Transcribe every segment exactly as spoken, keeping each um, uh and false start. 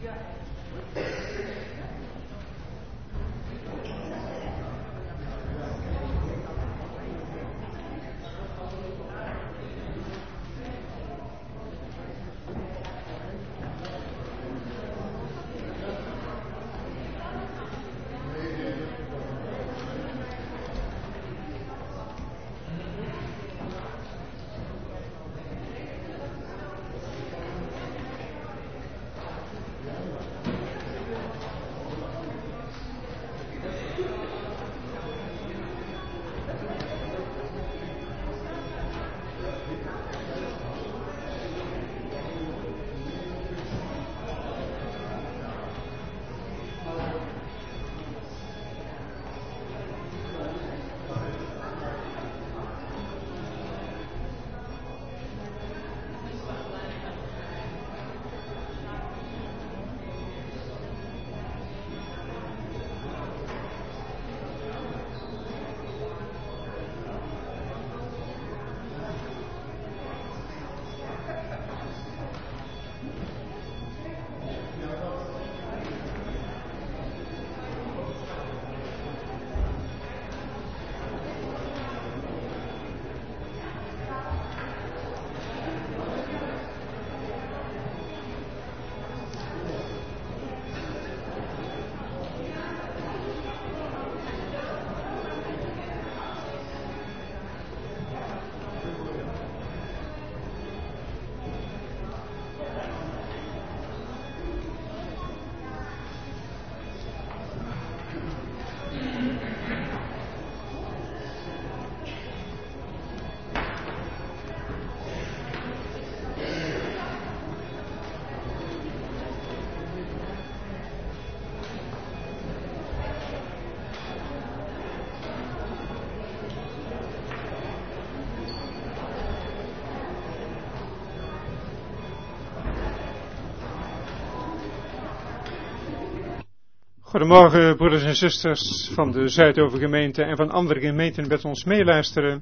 Goedemorgen, broeders en zusters van de Zuidovergemeente en van andere gemeenten met ons meeluisteren.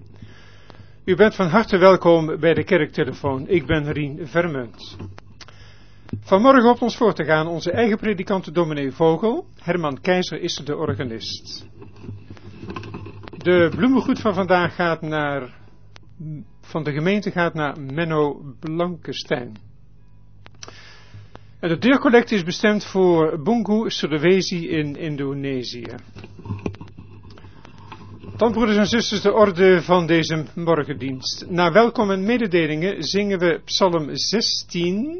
U bent van harte welkom bij de kerktelefoon. Ik ben Rien Vermunt. Vanmorgen op ons voor te gaan onze eigen predikant dominee Vogel. Herman Keizer is de organist. De bloemengoed van vandaag gaat naar, van de gemeente gaat naar Menno Blankestein. En de deurcollecte is bestemd voor Bungu Sulawesi in Indonesië. Dan, broeders en zusters, de orde van deze morgendienst. Na welkom en mededelingen zingen we Psalm zestien.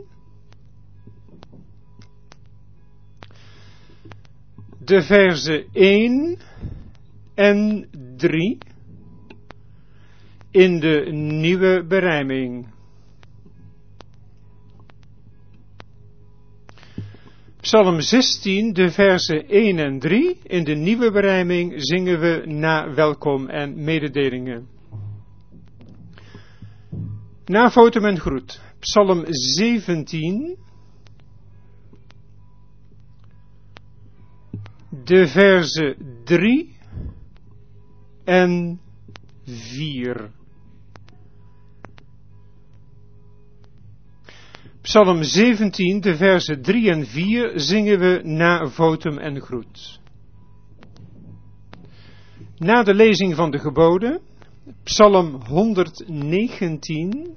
De verzen één en drie in de nieuwe berijming. Psalm zestien, de versen één en drie, in de nieuwe berijming zingen we na welkom en mededelingen. Na fotum en groet, Psalm zeventien, de versen drie en vier. Psalm zeventien, de versen drie en vier, zingen we na votum en groet. Na de lezing van de geboden, Psalm honderdnegentien,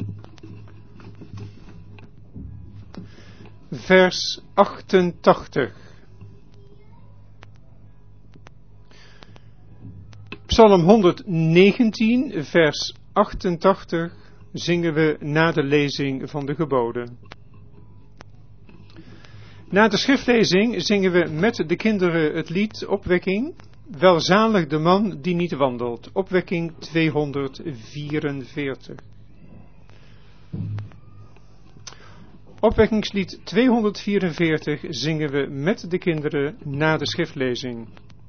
vers achtentachtig. Psalm honderdnegentien, vers achtentachtig. Zingen we na de lezing van de geboden. Na de schriftlezing zingen we met de kinderen het lied Opwekking. Welzalig de man die niet wandelt. Opwekking tweehonderdvierenveertig. Opwekkingslied tweehonderdvierenveertig zingen we met de kinderen na de schriftlezing.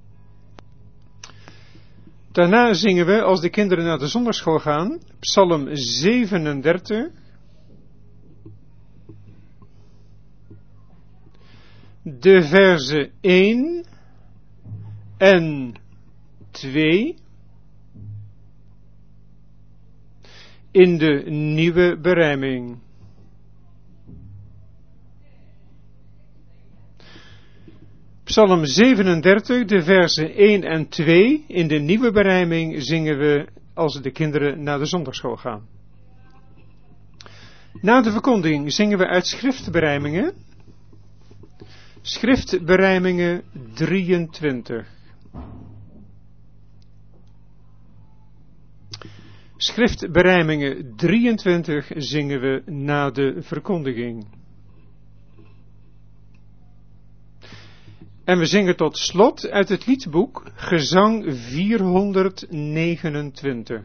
Daarna zingen we, als de kinderen naar de zondagschool gaan, Psalm zevenendertig, de verzen één en twee in de nieuwe berijming. Psalm zevenendertig, de versen één en twee. In de nieuwe berijming zingen we als de kinderen naar de zondagschool gaan. Na de verkondiging zingen we uit schriftberijmingen. Schriftberijmingen drieëntwintig. Schriftberijmingen drieëntwintig zingen we na de verkondiging. En we zingen tot slot uit het liedboek Gezang vierhonderdnegenentwintig.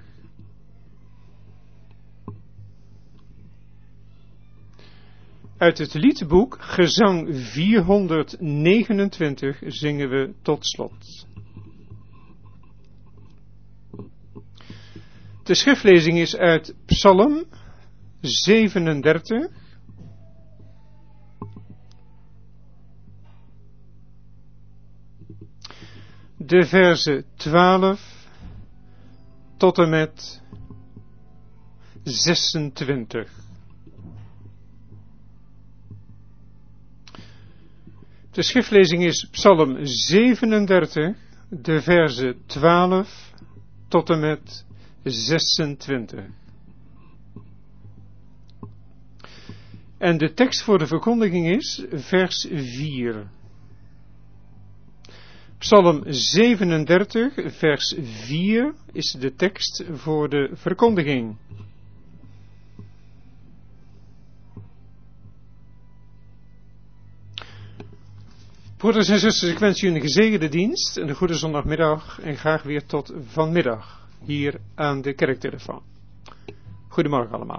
Uit het liedboek Gezang vierhonderdnegenentwintig zingen we tot slot. De schriftlezing is uit Psalm zevenendertig. De versen twaalf tot en met zesentwintig. De schriftlezing is Psalm zevenendertig, de versen twaalf tot en met zesentwintig. En de tekst voor de verkondiging is vers vier. Psalm zevenendertig, vers vier is de tekst voor de verkondiging. Broeders en zusters, ik wens u een gezegende dienst, een goede zondagmiddag en graag weer tot vanmiddag hier aan de kerktelefoon. Goedemorgen allemaal.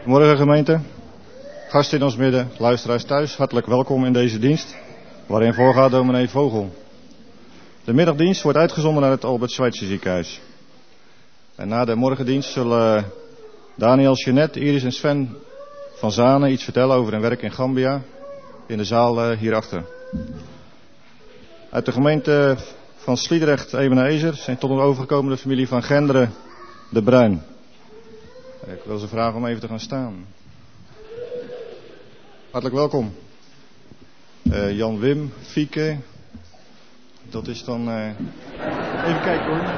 Morgen gemeente, gasten in ons midden, luisteraars thuis, hartelijk welkom in deze dienst, waarin voorgaat dominee Vogel. De middagdienst wordt uitgezonden naar het Albert Schweitzer ziekenhuis. En na de morgendienst zullen Daniel, Jeanette, Iris en Sven van Zanen iets vertellen over hun werk in Gambia, in de zaal hierachter. Uit de gemeente van Sliedrecht, Ebenezer, zijn tot ons overgekomen de familie van Genderen de Bruin. Ik wil ze vragen om even te gaan staan. Hartelijk welkom. Uh, Jan Wim, Fieke. Dat is dan... Uh... Even kijken hoor.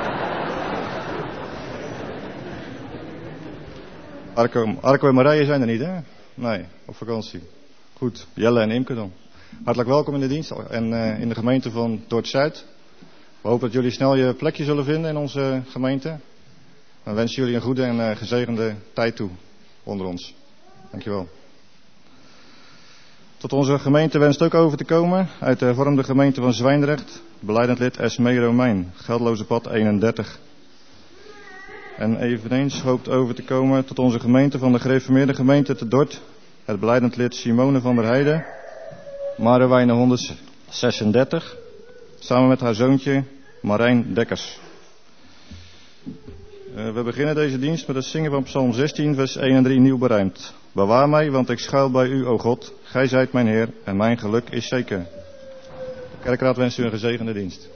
Arco, Arco en Marije zijn er niet, hè? Nee, op vakantie. Goed, Jelle en Imke dan. Hartelijk welkom in de dienst en uh, in de gemeente van Dordrecht-Zuid. We hopen dat jullie snel je plekje zullen vinden in onze gemeente. We wensen jullie een goede en uh, gezegende tijd toe onder ons. Dankjewel. Tot onze gemeente wenst ook over te komen uit de hervormde gemeente van Zwijndrecht, belijdend lid Esmee Romein, Geldeloze pad eenendertig. En eveneens hoopt over te komen tot onze gemeente van de gereformeerde gemeente te Dort, het belijdend lid Simone van der Heijden, Marewijne honderdzesendertig, samen met haar zoontje Marijn Dekkers. Uh, we beginnen deze dienst met het zingen van Psalm zestien, vers één en drie nieuw berijmd. Bewaar mij, want ik schuil bij u, o God. Gij zijt mijn Heer en mijn geluk is zeker. De kerkraad wenst u een gezegende dienst.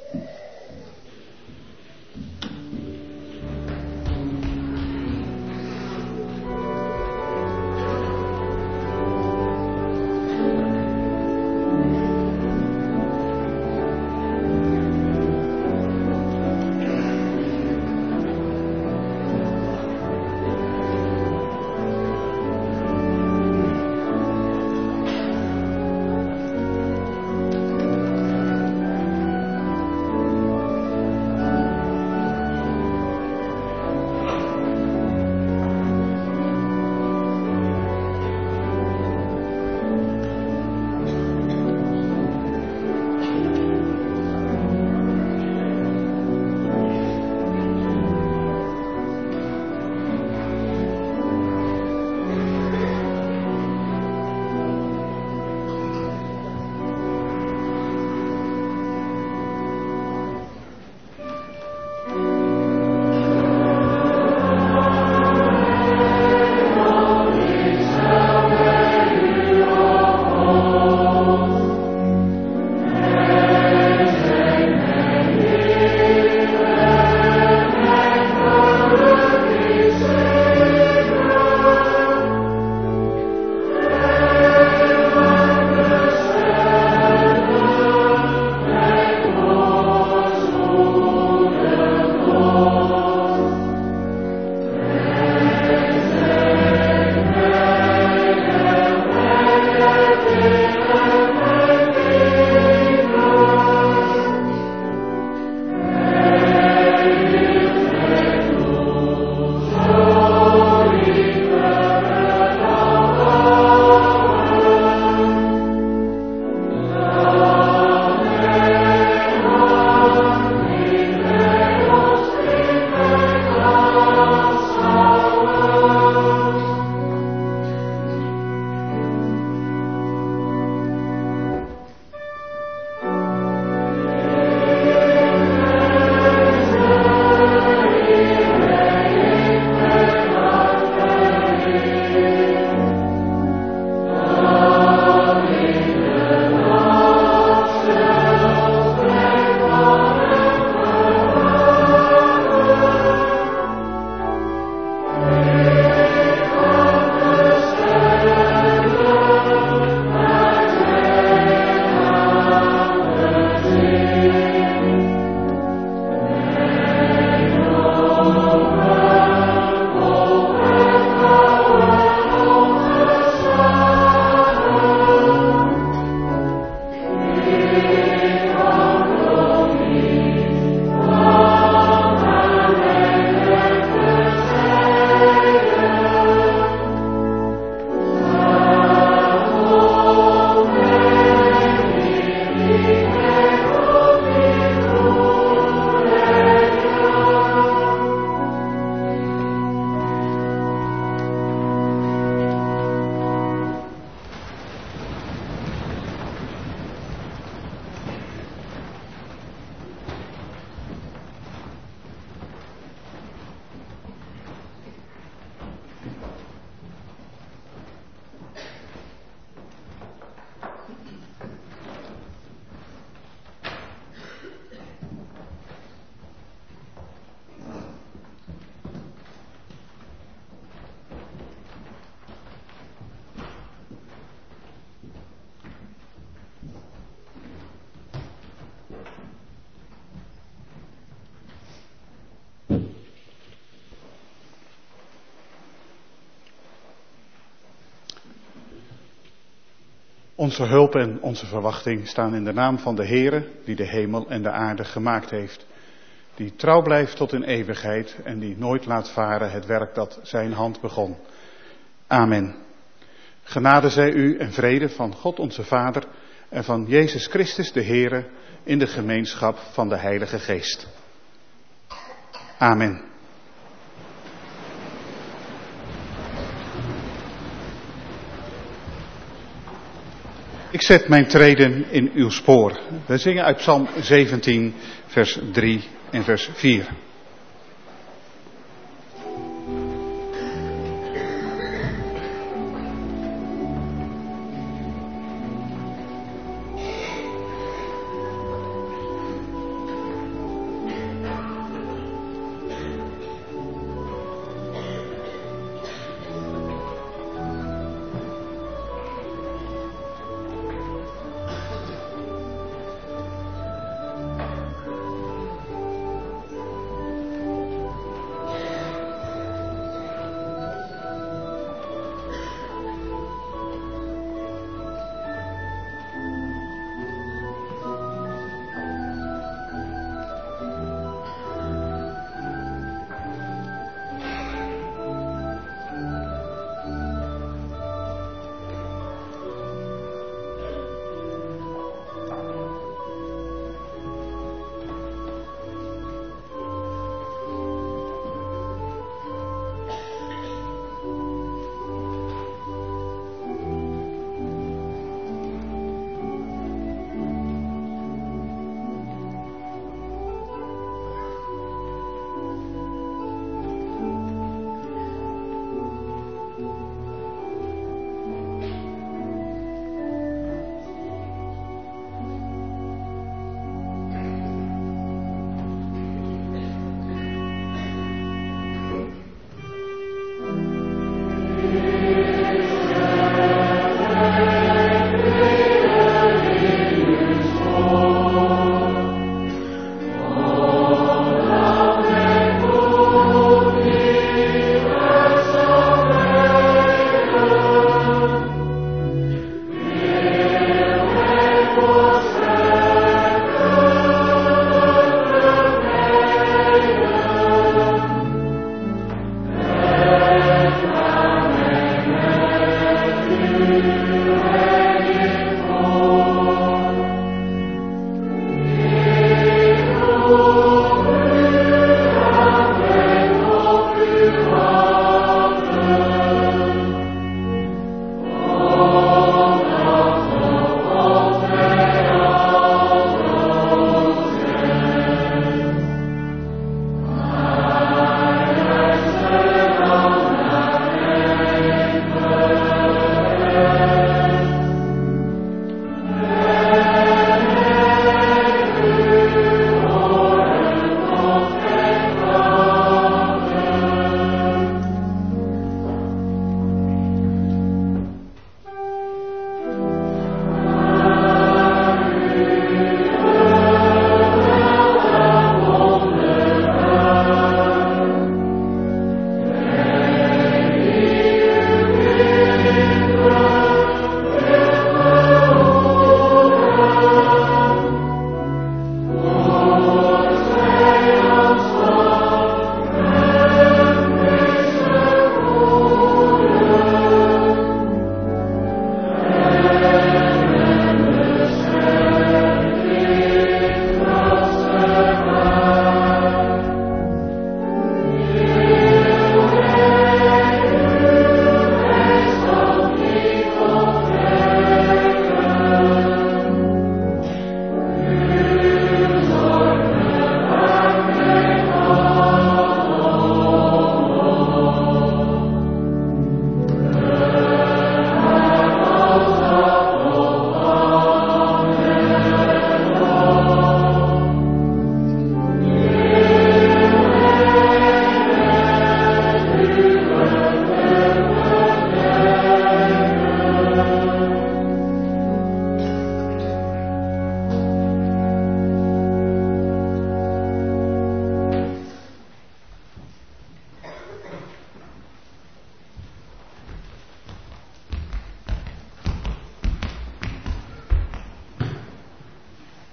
Onze hulp en onze verwachting staan in de naam van de Heere, die de hemel en de aarde gemaakt heeft. Die trouw blijft tot in eeuwigheid en die nooit laat varen het werk dat zijn hand begon. Amen. Genade zij u en vrede van God onze Vader en van Jezus Christus de Heere in de gemeenschap van de Heilige Geest. Amen. Ik zet mijn treden in uw spoor. We zingen uit Psalm zeventien, vers drie en vers vier.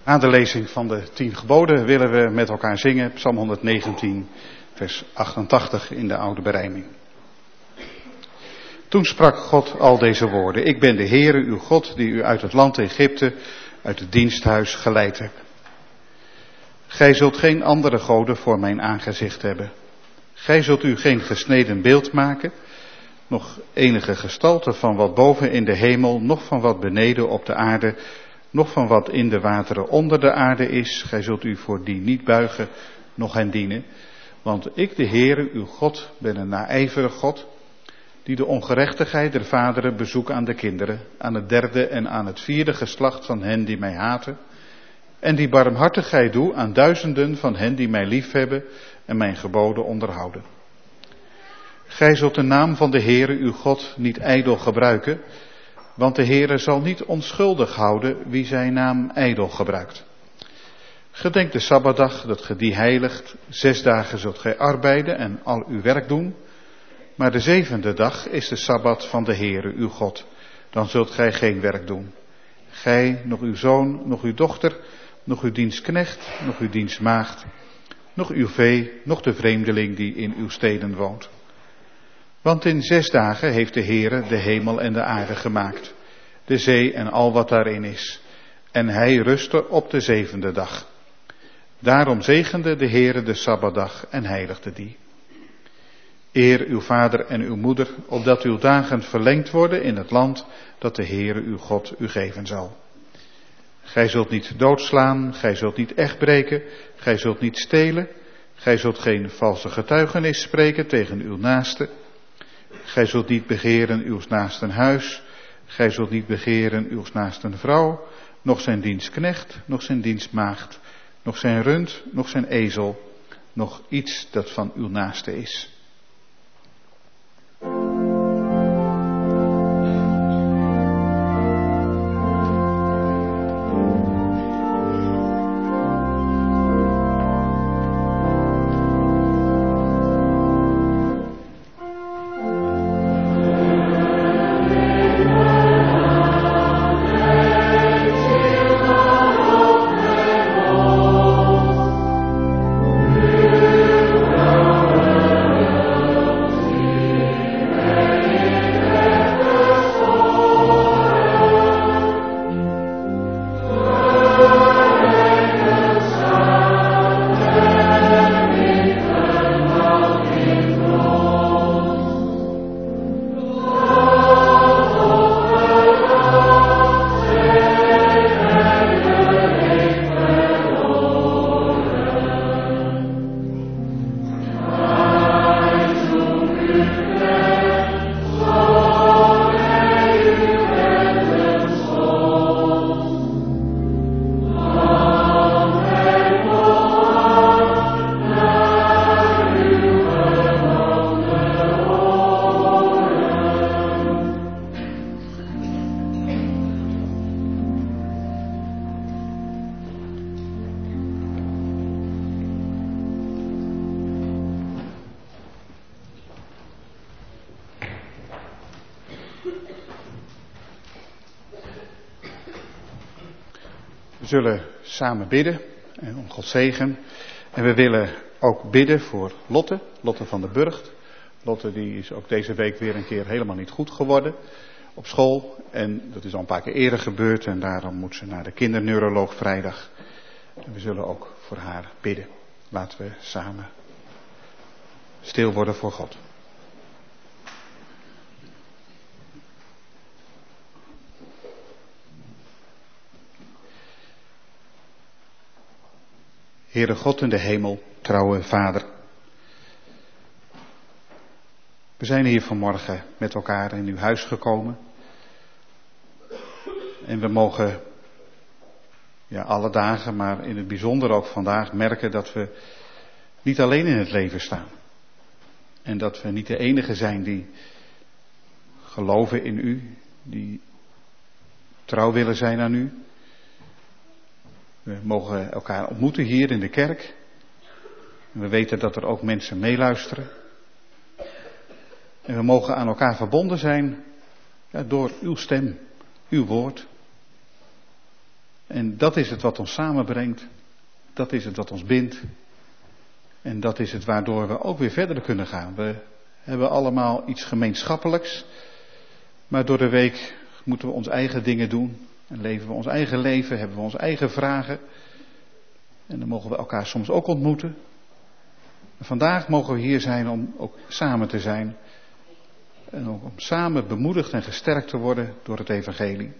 Na de lezing van de tien geboden willen we met elkaar zingen Psalm honderdnegentien, vers achtentachtig in de oude berijming. Toen sprak God al deze woorden: Ik ben de Heere, uw God, die u uit het land Egypte, uit het diensthuis geleid heb. Gij zult geen andere goden voor mijn aangezicht hebben. Gij zult u geen gesneden beeld maken, nog enige gestalte van wat boven in de hemel, nog van wat beneden op de aarde, nog van wat in de wateren onder de aarde is. Gij zult u voor die niet buigen, noch hen dienen. Want ik, de Heere, uw God, ben een naijverig God, die de ongerechtigheid der vaderen bezoekt aan de kinderen, aan het derde en aan het vierde geslacht van hen die mij haten, en die barmhartigheid doe aan duizenden van hen die mij liefhebben en mijn geboden onderhouden. Gij zult de naam van de Heere uw God niet ijdel gebruiken, want de Heere zal niet onschuldig houden wie zijn naam ijdel gebruikt. Gedenk de Sabbatdag, dat ge die heiligt. Zes dagen zult gij arbeiden en al uw werk doen. Maar de zevende dag is de Sabbat van de Heere uw God. Dan zult gij geen werk doen. Gij, nog uw zoon, nog uw dochter, nog uw dienstknecht, nog uw dienstmaagd, nog uw vee, nog de vreemdeling die in uw steden woont. Want in zes dagen heeft de Heere de hemel en de aarde gemaakt, de zee en al wat daarin is. En hij rustte op de zevende dag. Daarom zegende de Heere de Sabbatdag en heiligde die. Eer uw vader en uw moeder, opdat uw dagen verlengd worden in het land dat de Heere uw God u geven zal. Gij zult niet doodslaan, gij zult niet echtbreken, gij zult niet stelen, gij zult geen valse getuigenis spreken tegen uw naaste. Gij zult niet begeren uws naasten huis, gij zult niet begeren uws naasten vrouw, noch zijn dienstknecht, noch zijn dienstmaagd, noch zijn rund, noch zijn ezel, noch iets dat van uw naaste is. We zullen samen bidden en om Gods zegen. En we willen ook bidden voor Lotte, Lotte van der Burgt. Lotte die is ook deze week weer een keer helemaal niet goed geworden op school. En dat is al een paar keer eerder gebeurd en daarom moet ze naar de kinderneuroloog vrijdag. En we zullen ook voor haar bidden. Laten we samen stil worden voor God. Heere God in de hemel, trouwe Vader. We zijn hier vanmorgen met elkaar in uw huis gekomen. En we mogen, ja, alle dagen, maar in het bijzonder ook vandaag merken dat we niet alleen in het leven staan. En dat we niet de enige zijn die geloven in u, die trouw willen zijn aan u. We mogen elkaar ontmoeten hier in de kerk. En we weten dat er ook mensen meeluisteren. En we mogen aan elkaar verbonden zijn, ja, door uw stem, uw woord. En dat is het wat ons samenbrengt. Dat is het wat ons bindt. En dat is het waardoor we ook weer verder kunnen gaan. We hebben allemaal iets gemeenschappelijks. Maar door de week moeten we onze eigen dingen doen. En leven we ons eigen leven, hebben we onze eigen vragen. En dan mogen we elkaar soms ook ontmoeten. En vandaag mogen we hier zijn om ook samen te zijn. En ook om samen bemoedigd en gesterkt te worden door het evangelie.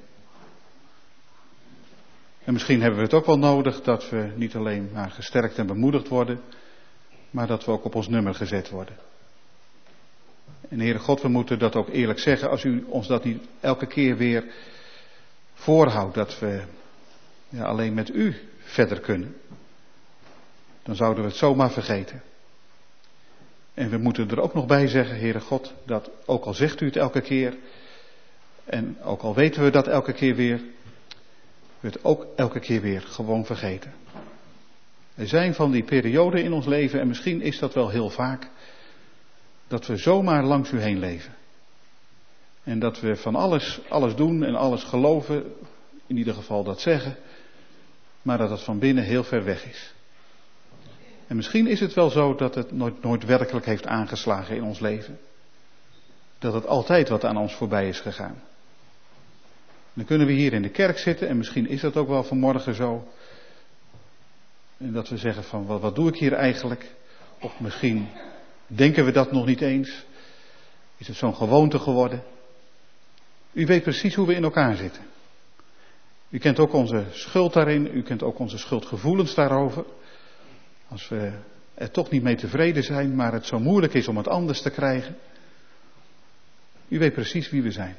En misschien hebben we het ook wel nodig dat we niet alleen maar gesterkt en bemoedigd worden, maar dat we ook op ons nummer gezet worden. En Heere God, we moeten dat ook eerlijk zeggen, als u ons dat niet elke keer weer voorhoudt, dat we ja, alleen met u verder kunnen, dan zouden we het zomaar vergeten. En we moeten er ook nog bij zeggen, Heere God, dat ook al zegt u het elke keer, en ook al weten we dat elke keer weer, we het ook elke keer weer gewoon vergeten. Er zijn van die perioden in ons leven, en misschien is dat wel heel vaak, dat we zomaar langs u heen leven. En dat we van alles, alles doen en alles geloven, in ieder geval dat zeggen, maar dat het van binnen heel ver weg is. En misschien is het wel zo dat het nooit, nooit werkelijk heeft aangeslagen in ons leven. Dat het altijd wat aan ons voorbij is gegaan. Dan kunnen we hier in de kerk zitten en misschien is dat ook wel vanmorgen zo. En dat we zeggen van wat, wat doe ik hier eigenlijk? Of misschien denken we dat nog niet eens. Is het zo'n gewoonte geworden? U weet precies hoe we in elkaar zitten. U kent ook onze schuld daarin. U kent ook onze schuldgevoelens daarover. Als we er toch niet mee tevreden zijn, maar het zo moeilijk is om het anders te krijgen. U weet precies wie we zijn.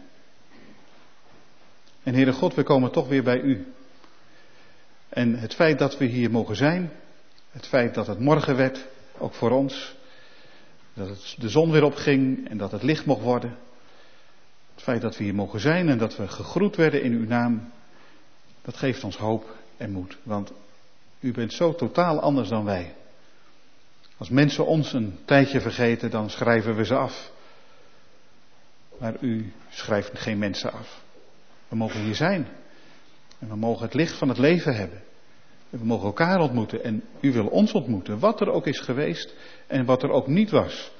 En Heere God, we komen toch weer bij u. En het feit dat we hier mogen zijn, het feit dat het morgen werd, ook voor ons, dat het de zon weer opging en dat het licht mocht worden. Het feit dat we hier mogen zijn en dat we gegroet werden in uw naam, dat geeft ons hoop en moed. Want u bent zo totaal anders dan wij. Als mensen ons een tijdje vergeten, dan schrijven we ze af. Maar u schrijft geen mensen af. We mogen hier zijn. En we mogen het licht van het leven hebben. En we mogen elkaar ontmoeten. En u wil ons ontmoeten. Wat er ook is geweest. En wat er ook niet was.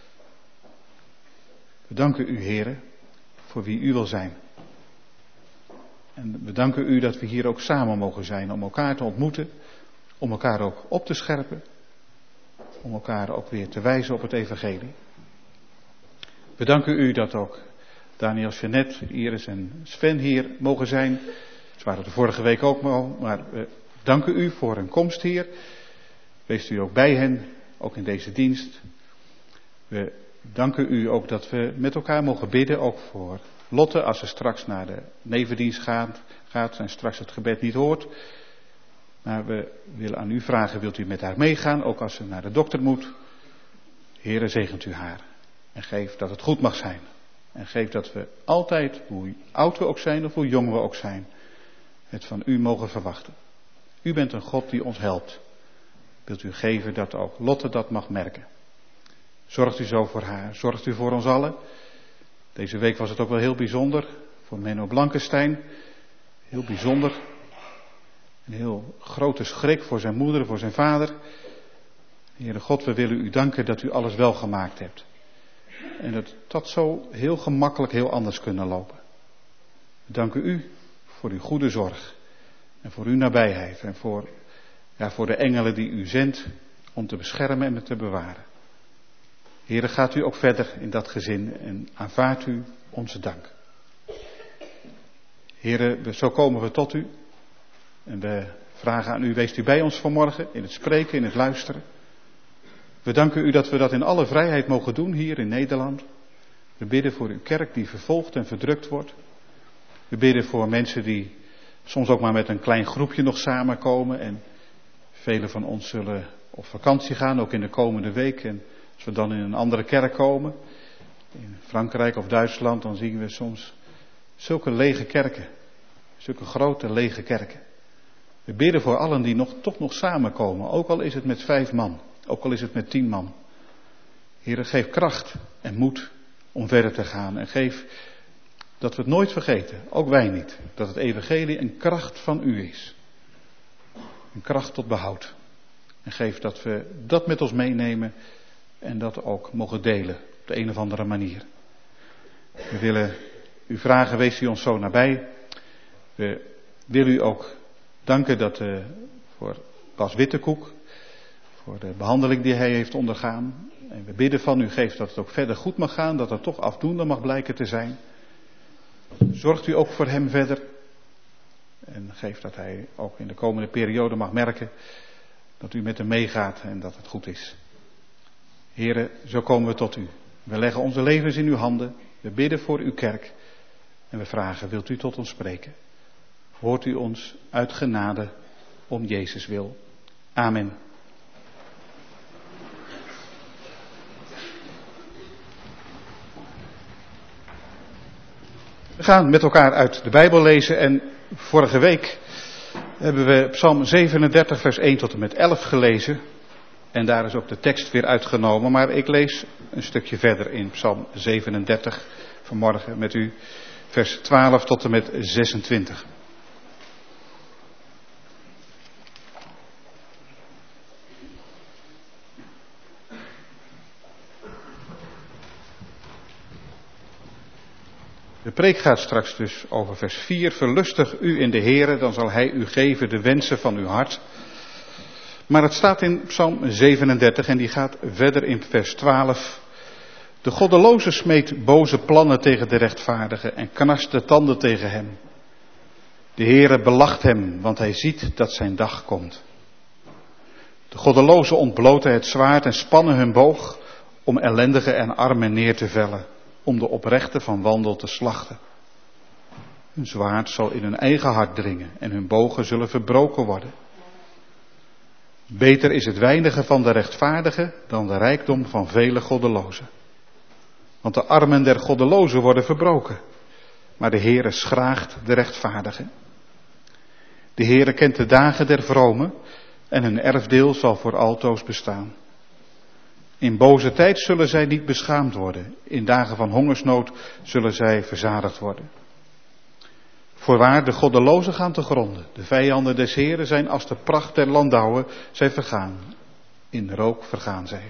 We danken u, Heere. Voor wie u wil zijn. En we danken u dat we hier ook samen mogen zijn. Om elkaar te ontmoeten. Om elkaar ook op te scherpen. Om elkaar ook weer te wijzen op het evangelie. We danken u dat ook Daniel, Jeanette, Iris en Sven hier mogen zijn. Ze waren de vorige week ook al, maar we danken u voor hun komst hier. Wees u ook bij hen, ook in deze dienst. We danken u ook dat we met elkaar mogen bidden, ook voor Lotte, als ze straks naar de nevendienst gaat, gaat en straks het gebed niet hoort. Maar we willen aan u vragen, wilt u met haar meegaan, ook als ze naar de dokter moet. Heere, zegent u haar en geef dat het goed mag zijn. En geef dat we altijd, hoe oud we ook zijn of hoe jong we ook zijn, het van u mogen verwachten. U bent een God die ons helpt. Wilt u geven dat ook Lotte dat mag merken. Zorgt u zo voor haar, zorgt u voor ons allen. Deze week was het ook wel heel bijzonder voor Menno Blankenstein. Heel bijzonder. Een heel grote schrik voor zijn moeder, voor zijn vader. Heere God, we willen u danken dat u alles wel gemaakt hebt. En dat dat zo heel gemakkelijk heel anders kunnen lopen. We danken u voor uw goede zorg. En voor uw nabijheid. En voor, ja, voor de engelen die u zendt om te beschermen en te bewaren. Heere, gaat u ook verder in dat gezin en aanvaardt u onze dank. Heere, zo komen we tot u. En we vragen aan u, wees u bij ons vanmorgen in het spreken, in het luisteren. We danken u dat we dat in alle vrijheid mogen doen hier in Nederland. We bidden voor uw kerk die vervolgd en verdrukt wordt. We bidden voor mensen die soms ook maar met een klein groepje nog samenkomen. En velen van ons zullen op vakantie gaan, ook in de komende week. En als we dan in een andere kerk komen, in Frankrijk of Duitsland, dan zien we soms zulke lege kerken. Zulke grote lege kerken. We bidden voor allen die nog, toch nog samenkomen, ook al is het met vijf man. Ook al is het met tien man. Heere, geef kracht en moed om verder te gaan. En geef Dat we het nooit vergeten, ook wij niet, dat het evangelie een kracht van u is. Een kracht tot behoud. En geef dat we dat met ons meenemen en dat ook mogen delen op de een of andere manier. We willen u vragen, wees u ons zo nabij. We willen u ook danken dat, uh, voor Bas Wittekoek, voor de behandeling die hij heeft ondergaan. En we bidden van u, geef dat het ook verder goed mag gaan, dat het toch afdoende mag blijken te zijn. Zorgt u ook voor hem verder. En geef dat hij ook in de komende periode mag merken dat u met hem meegaat en dat het goed is. Heren, zo komen we tot u. We leggen onze levens in uw handen. We bidden voor uw kerk. En we vragen, wilt u tot ons spreken? Hoort u ons uit genade om Jezus wil. Amen. We gaan met elkaar uit de Bijbel lezen en vorige week hebben we Psalm zevenendertig vers één tot en met elf gelezen. En daar is ook de tekst weer uitgenomen, maar ik lees een stukje verder in Psalm zevenendertig vanmorgen met u, vers twaalf tot en met zesentwintig. De preek gaat straks dus over vers vier. Verlustig u in de Heere, dan zal hij u geven de wensen van uw hart. Maar het staat in Psalm zevenendertig en die gaat verder in vers twaalf. De goddeloze smeet boze plannen tegen de rechtvaardige en knarst de tanden tegen hem. De Heere belacht hem, want hij ziet dat zijn dag komt. De goddelozen ontbloten het zwaard en spannen hun boog om ellendigen en armen neer te vellen, om de oprechten van wandel te slachten. Hun zwaard zal in hun eigen hart dringen en hun bogen zullen verbroken worden. Beter is het weinige van de rechtvaardigen dan de rijkdom van vele goddelozen. Want de armen der goddelozen worden verbroken, maar de Heere schraagt de rechtvaardigen. De Heere kent de dagen der vromen en hun erfdeel zal voor altoos bestaan. In boze tijd zullen zij niet beschaamd worden. In dagen van hongersnood zullen zij verzadigd worden. Voorwaar, de goddelozen gaan te gronden. De vijanden des Heren zijn als de pracht der landouwen. Zij vergaan. In rook vergaan zij.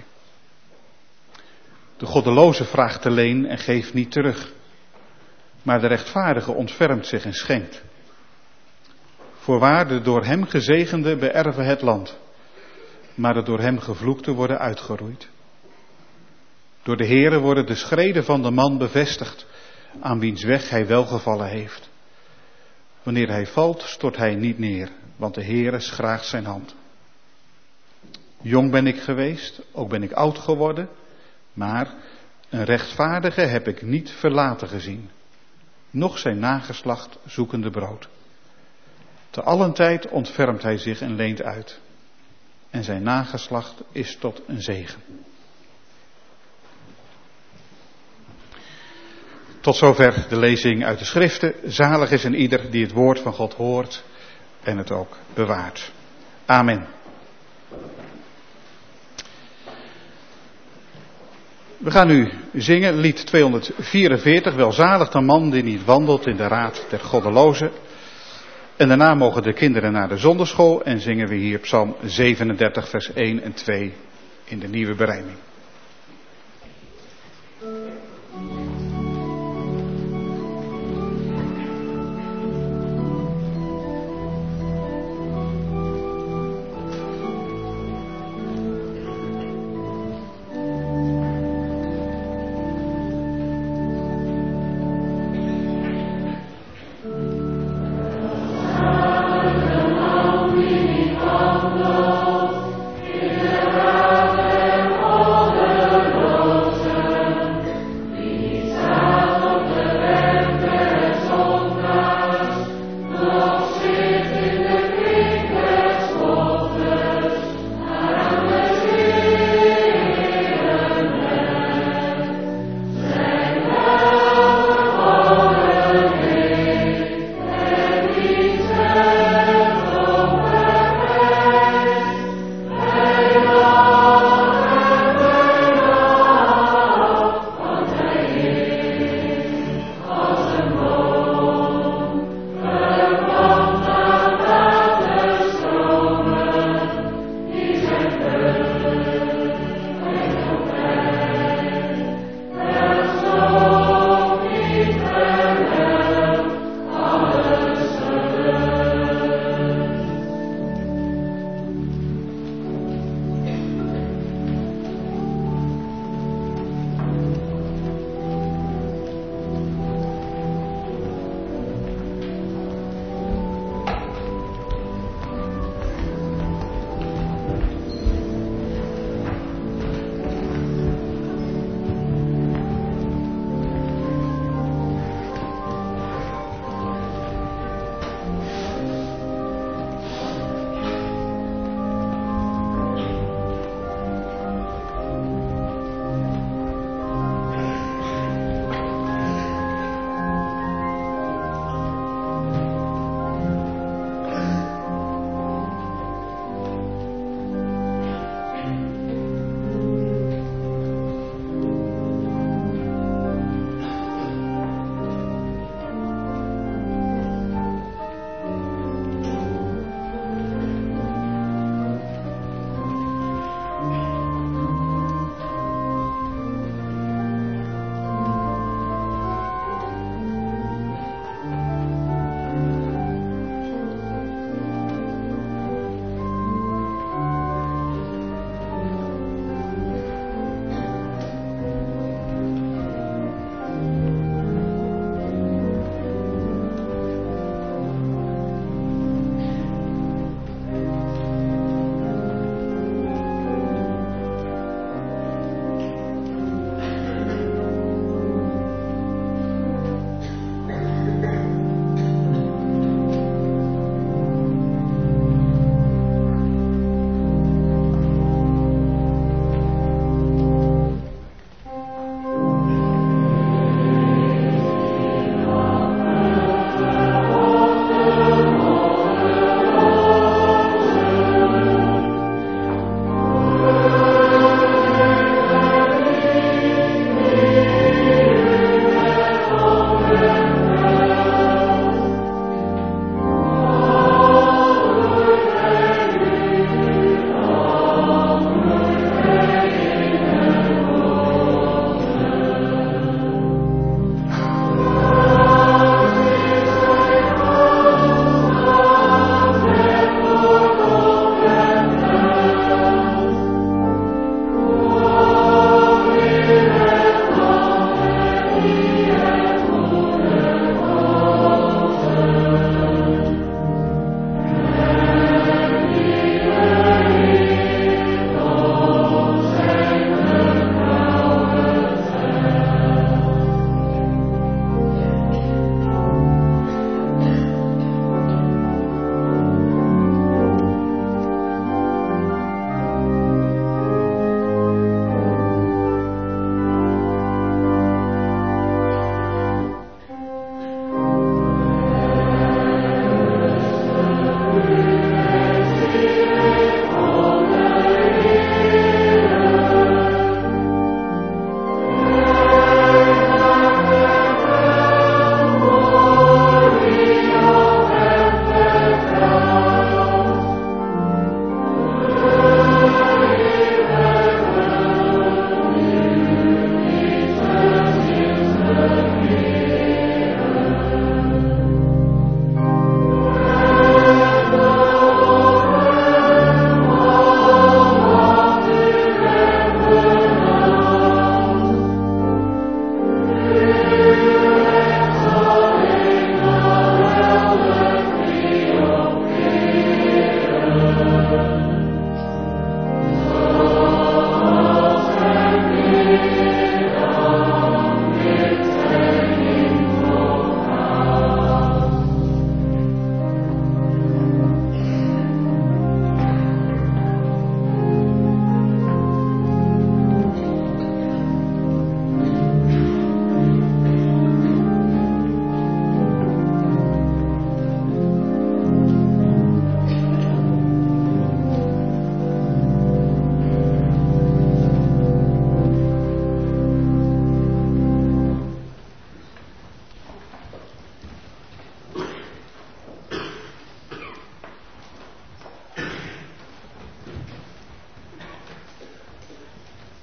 De goddeloze vraagt te leen en geeft niet terug. Maar de rechtvaardige ontfermt zich en schenkt. Voorwaar, de door hem gezegende beërven het land. Maar de door hem gevloekte worden uitgeroeid. Door de Heere worden de schreden van de man bevestigd, aan wiens weg hij welgevallen heeft. Wanneer hij valt, stort hij niet neer, want de Heere schraagt zijn hand. Jong ben ik geweest, ook ben ik oud geworden, maar een rechtvaardige heb ik niet verlaten gezien, noch zijn nageslacht zoekende brood. Te allen tijd ontfermt hij zich en leent uit, en zijn nageslacht is tot een zegen. Tot zover de lezing uit de schriften. Zalig is een ieder die het woord van God hoort en het ook bewaart. Amen. We gaan nu zingen lied tweehonderdvierenveertig. Welzalig de man die niet wandelt in de raad der goddelozen. En daarna mogen de kinderen naar de zonderschool en zingen we hier Psalm zevenendertig vers één en twee in de nieuwe berijming. Oh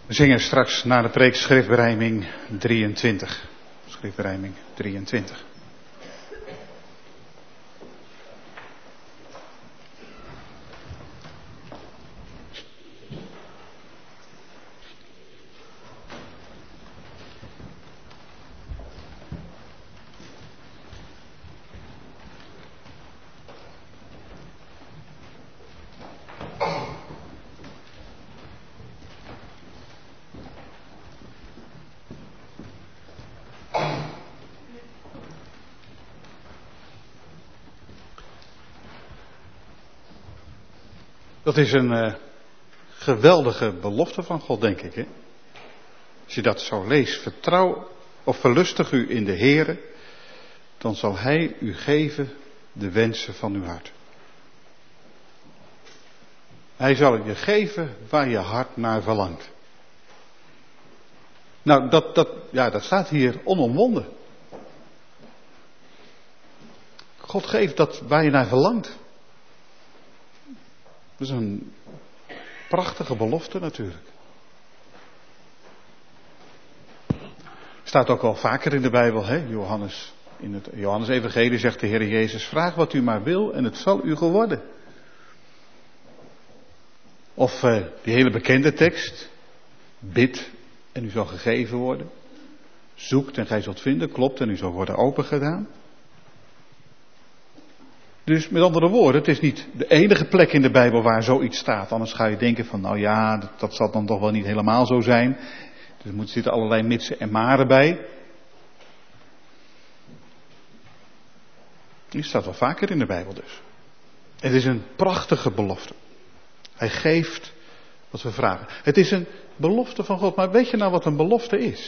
We zingen straks na de preek schriftberijming drieëntwintig. Schriftberijming drieëntwintig. Dat is een uh, geweldige belofte van God, denk ik. Hè? Als je dat zo leest, vertrouw of verlustig u in de Heere, dan zal Hij u geven de wensen van uw hart. Hij zal je geven waar je hart naar verlangt. Nou, dat, dat, ja, dat staat hier onomwonden. God geeft dat waar je naar verlangt. Dat is een prachtige belofte natuurlijk. Staat ook wel vaker in de Bijbel, hè? Johannes, in het Johannes-evangelie zegt de Heer Jezus, vraag wat u maar wil en het zal u geworden. Of uh, die hele bekende tekst, bid en u zal gegeven worden. Zoekt en gij zult vinden, klopt en u zal worden opengedaan. Dus met andere woorden, het is niet de enige plek in de Bijbel waar zoiets staat. Anders ga je denken van, nou ja, dat, dat zal dan toch wel niet helemaal zo zijn. Dus er zitten allerlei mitsen en maren bij. Die staat wel vaker in de Bijbel dus. Het is een prachtige belofte. Hij geeft wat we vragen. Het is een belofte van God. Maar weet je nou wat een belofte is?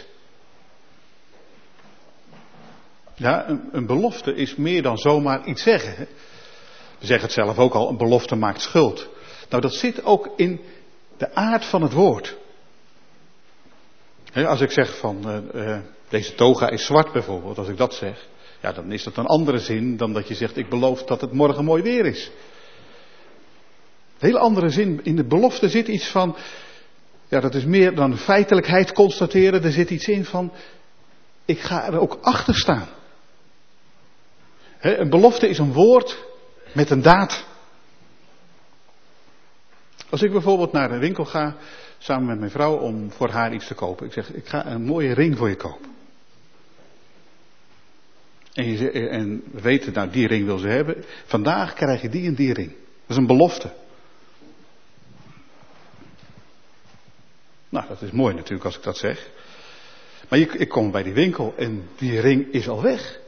Ja, een, een belofte is meer dan zomaar iets zeggen. Hè? We zeggen het zelf ook al, een belofte maakt schuld. Nou, dat zit ook in de aard van het woord. He, als ik zeg van, uh, uh, deze toga is zwart bijvoorbeeld, als ik dat zeg. Ja, dan is dat een andere zin dan dat je zegt, ik beloof dat het morgen mooi weer is. Een hele andere zin. In de belofte zit iets van, ja, dat is meer dan feitelijkheid constateren. Er zit iets in van, ik ga er ook achter staan. He, een belofte is een woord met een daad. Als ik bijvoorbeeld naar een winkel ga, samen met mijn vrouw, om voor haar iets te kopen. Ik zeg, ik ga een mooie ring voor je kopen. En, je, en we weten, nou die ring wil ze hebben. Vandaag krijg je die en die ring. Dat is een belofte. Nou, dat is mooi natuurlijk als ik dat zeg. Maar ik, ik kom bij die winkel en die ring is al weg.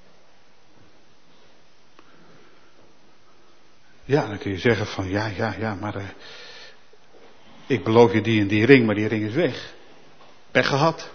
Ja, dan kun je zeggen van ja, ja, ja, maar uh, ik beloof je die en die ring, maar die ring is weg. Pech gehad.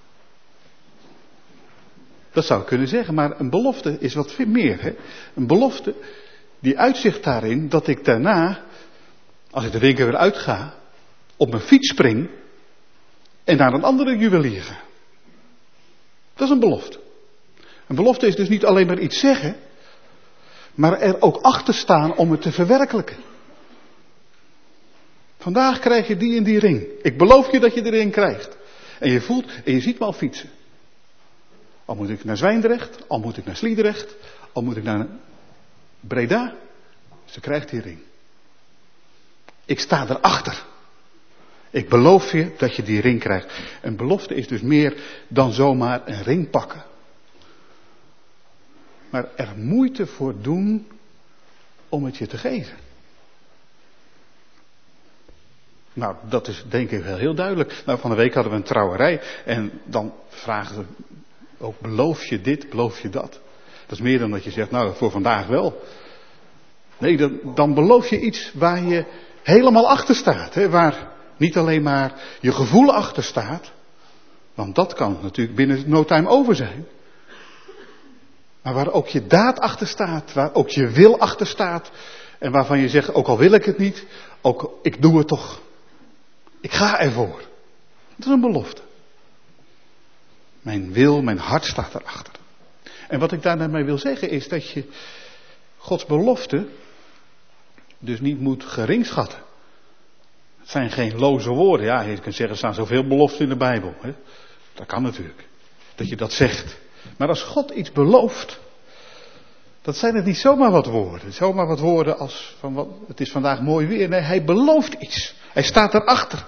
Dat zou ik kunnen zeggen, maar een belofte is wat meer. Hè? Een belofte die uitzicht daarin dat ik daarna, als ik de winkel weer uitga, op mijn fiets spring en naar een andere juwelier ga. Dat is een belofte. Een belofte is dus niet alleen maar iets zeggen, maar er ook achter staan om het te verwerkelijken. Vandaag krijg je die en die ring. Ik beloof je dat je de ring krijgt. En je voelt, en je ziet me al fietsen. Al moet ik naar Zwijndrecht, al moet ik naar Sliedrecht, al moet ik naar Breda. Ze krijgt die ring. Ik sta erachter. Ik beloof je dat je die ring krijgt. Een belofte is dus meer dan zomaar een ring pakken. Maar er moeite voor doen om het je te geven. Nou, dat is denk ik wel heel duidelijk. Nou, van de week hadden we een trouwerij. En dan vragen ze ook, beloof je dit, beloof je dat? Dat is meer dan dat je zegt, nou, voor vandaag wel. Nee, dan, dan beloof je iets waar je helemaal achter staat. Hè? Waar niet alleen maar je gevoel achter staat. Want dat kan natuurlijk binnen no time over zijn. Maar waar ook je daad achter staat, waar ook je wil achter staat. En waarvan je zegt, ook al wil ik het niet, ook ik doe het toch. Ik ga ervoor. Dat is een belofte. Mijn wil, mijn hart staat erachter. En wat ik daarmee wil zeggen is dat je Gods belofte dus niet moet geringschatten. Het zijn geen loze woorden. Ja, je kunt zeggen, er staan zoveel beloften in de Bijbel. Hè? Dat kan natuurlijk. Dat je dat zegt. Maar als God iets belooft, dat zijn het niet zomaar wat woorden. Zomaar wat woorden als van wat, het is vandaag mooi weer. Nee, hij belooft iets. Hij staat erachter.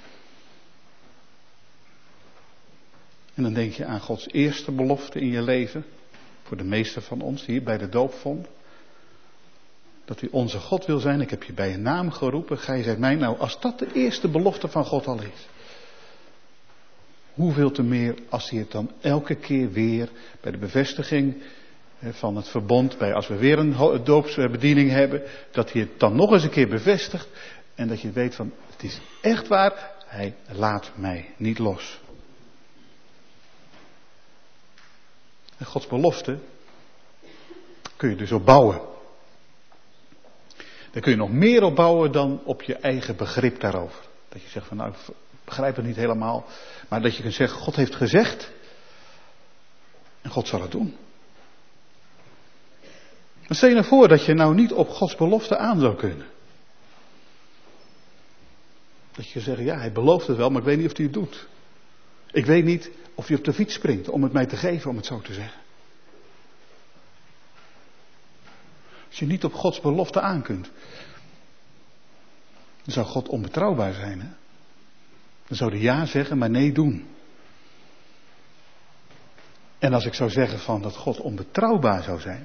En dan denk je aan Gods eerste belofte in je leven. Voor de meesten van ons hier bij de doopvond. Dat u onze God wil zijn. Ik heb je bij een naam geroepen. Gij zijt mij. Nou, als dat de eerste belofte van God al is. Hoeveel te meer als hij het dan elke keer weer bij de bevestiging van het verbond. Bij als we weer een doopsbediening hebben. Dat hij het dan nog eens een keer bevestigt. En dat je weet van het is echt waar. Hij laat mij niet los. En Gods belofte kun je dus op bouwen. Daar kun je nog meer op bouwen dan op je eigen begrip daarover. Dat je zegt van nou, ik begrijp het niet helemaal. Maar dat je kunt zeggen, God heeft gezegd. En God zal het doen. Dan stel je nou voor dat je nou niet op Gods belofte aan zou kunnen. Dat je zegt, ja hij belooft het wel, maar ik weet niet of hij het doet. Ik weet niet of hij op de fiets springt om het mij te geven, om het zo te zeggen. Als je niet op Gods belofte aan kunt, dan zou God onbetrouwbaar zijn. Hè? Dan zou hij ja zeggen, maar nee doen. En als ik zou zeggen van dat God onbetrouwbaar zou zijn.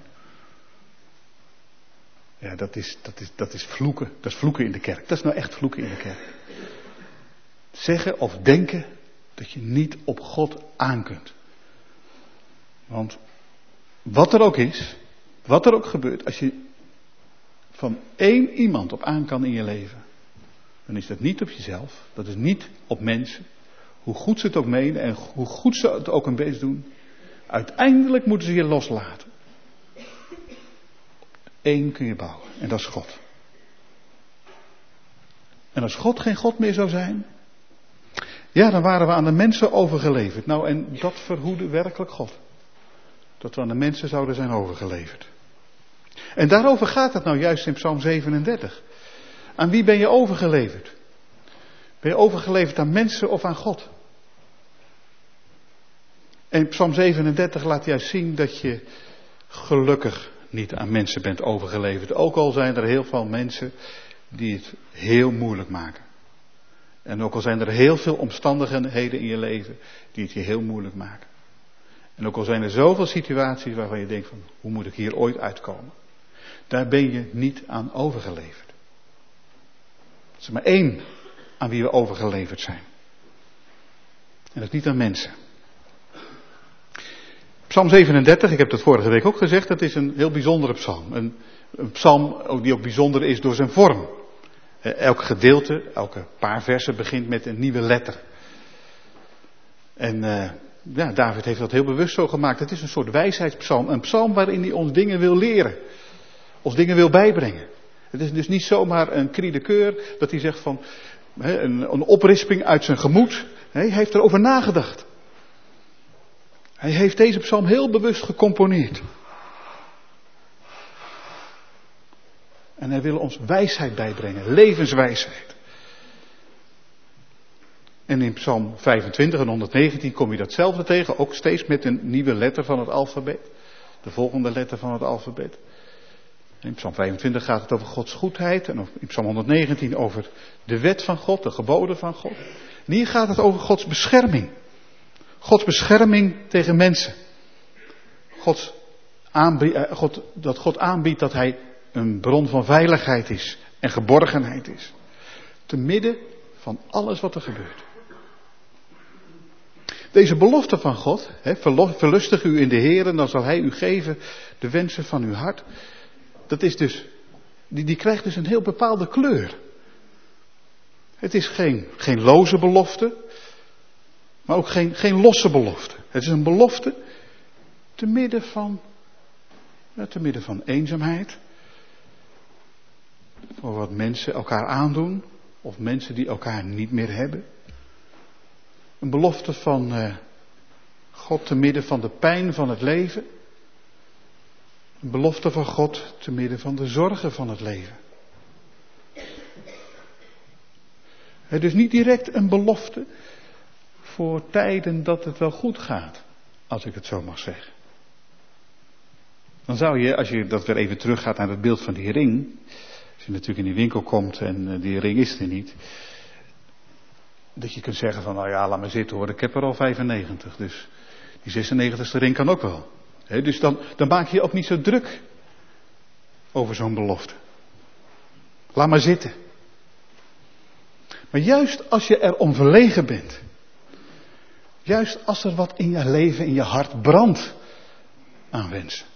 Ja, dat is, dat is, dat is vloeken. Dat is vloeken in de kerk. Dat is nou echt vloeken in de kerk. Zeggen of denken dat je niet op God aan kunt. Want wat er ook is, wat er ook gebeurt, als je van één iemand op aan kan in je leven, dan is dat niet op jezelf, dat is niet op mensen, hoe goed ze het ook menen en hoe goed ze het ook hun best doen. Uiteindelijk moeten ze je loslaten. Eén kun je bouwen en dat is God. En als God geen God meer zou zijn, ja, dan waren we aan de mensen overgeleverd. Nou, en dat verhoede werkelijk God. Dat we aan de mensen zouden zijn overgeleverd. En daarover gaat het nou juist in Psalm zevenendertig. Aan wie ben je overgeleverd? Ben je overgeleverd aan mensen of aan God? En Psalm zevenendertig laat juist zien dat je gelukkig niet aan mensen bent overgeleverd. Ook al zijn er heel veel mensen die het heel moeilijk maken. En ook al zijn er heel veel omstandigheden in je leven die het je heel moeilijk maken. En ook al zijn er zoveel situaties waarvan je denkt van, hoe moet ik hier ooit uitkomen? Daar ben je niet aan overgeleverd. Er is maar één aan wie we overgeleverd zijn. En dat is niet aan mensen. Psalm zevenendertig, ik heb dat vorige week ook gezegd, dat is een heel bijzondere psalm. Een, een psalm die ook bijzonder is door zijn vorm. Elk gedeelte, elke paar versen begint met een nieuwe letter. En uh, ja, David heeft dat heel bewust zo gemaakt. Het is een soort wijsheidspsalm. Een psalm waarin hij ons dingen wil leren. Ons dingen wil bijbrengen. Het is dus niet zomaar een cri de coeur dat hij zegt van he, een, een oprisping uit zijn gemoed. Hij heeft erover nagedacht. Hij heeft deze psalm heel bewust gecomponeerd. En hij wil ons wijsheid bijbrengen, levenswijsheid. En in Psalm vijfentwintig en honderdnegentien kom je datzelfde tegen, ook steeds met een nieuwe letter van het alfabet. De volgende letter van het alfabet. En in Psalm vijfentwintig gaat het over Gods goedheid en in Psalm honderdnegentien over de wet van God, de geboden van God. En hier gaat het over Gods bescherming. Gods bescherming tegen mensen. Gods aanbie- God, dat God aanbiedt dat hij een bron van veiligheid is en geborgenheid is. Te midden van alles wat er gebeurt. Deze belofte van God, he, verlustig u in de Heer en dan zal hij u geven de wensen van uw hart. Dat is dus, die, die krijgt dus een heel bepaalde kleur. Het is geen, geen loze belofte, maar ook geen, geen losse belofte. Het is een belofte te midden van, ja, te midden van eenzaamheid. Voor wat mensen elkaar aandoen. Of mensen die elkaar niet meer hebben. Een belofte van uh, God te midden van de pijn van het leven. Een belofte van God te midden van de zorgen van het leven. He, dus niet direct een belofte voor tijden dat het wel goed gaat, als ik het zo mag zeggen. Dan zou je, als je dat weer even teruggaat naar het beeld van die ring, als je natuurlijk in die winkel komt en die ring is er niet, dat je kunt zeggen van, nou ja, laat maar zitten hoor, ik heb er al vijfennegentig, dus die zesennegentigste ring kan ook wel. He, dus dan, dan maak je je ook niet zo druk over zo'n belofte. Laat maar zitten. Maar juist als je er om verlegen bent, juist als er wat in je leven, in je hart brandt aan wensen.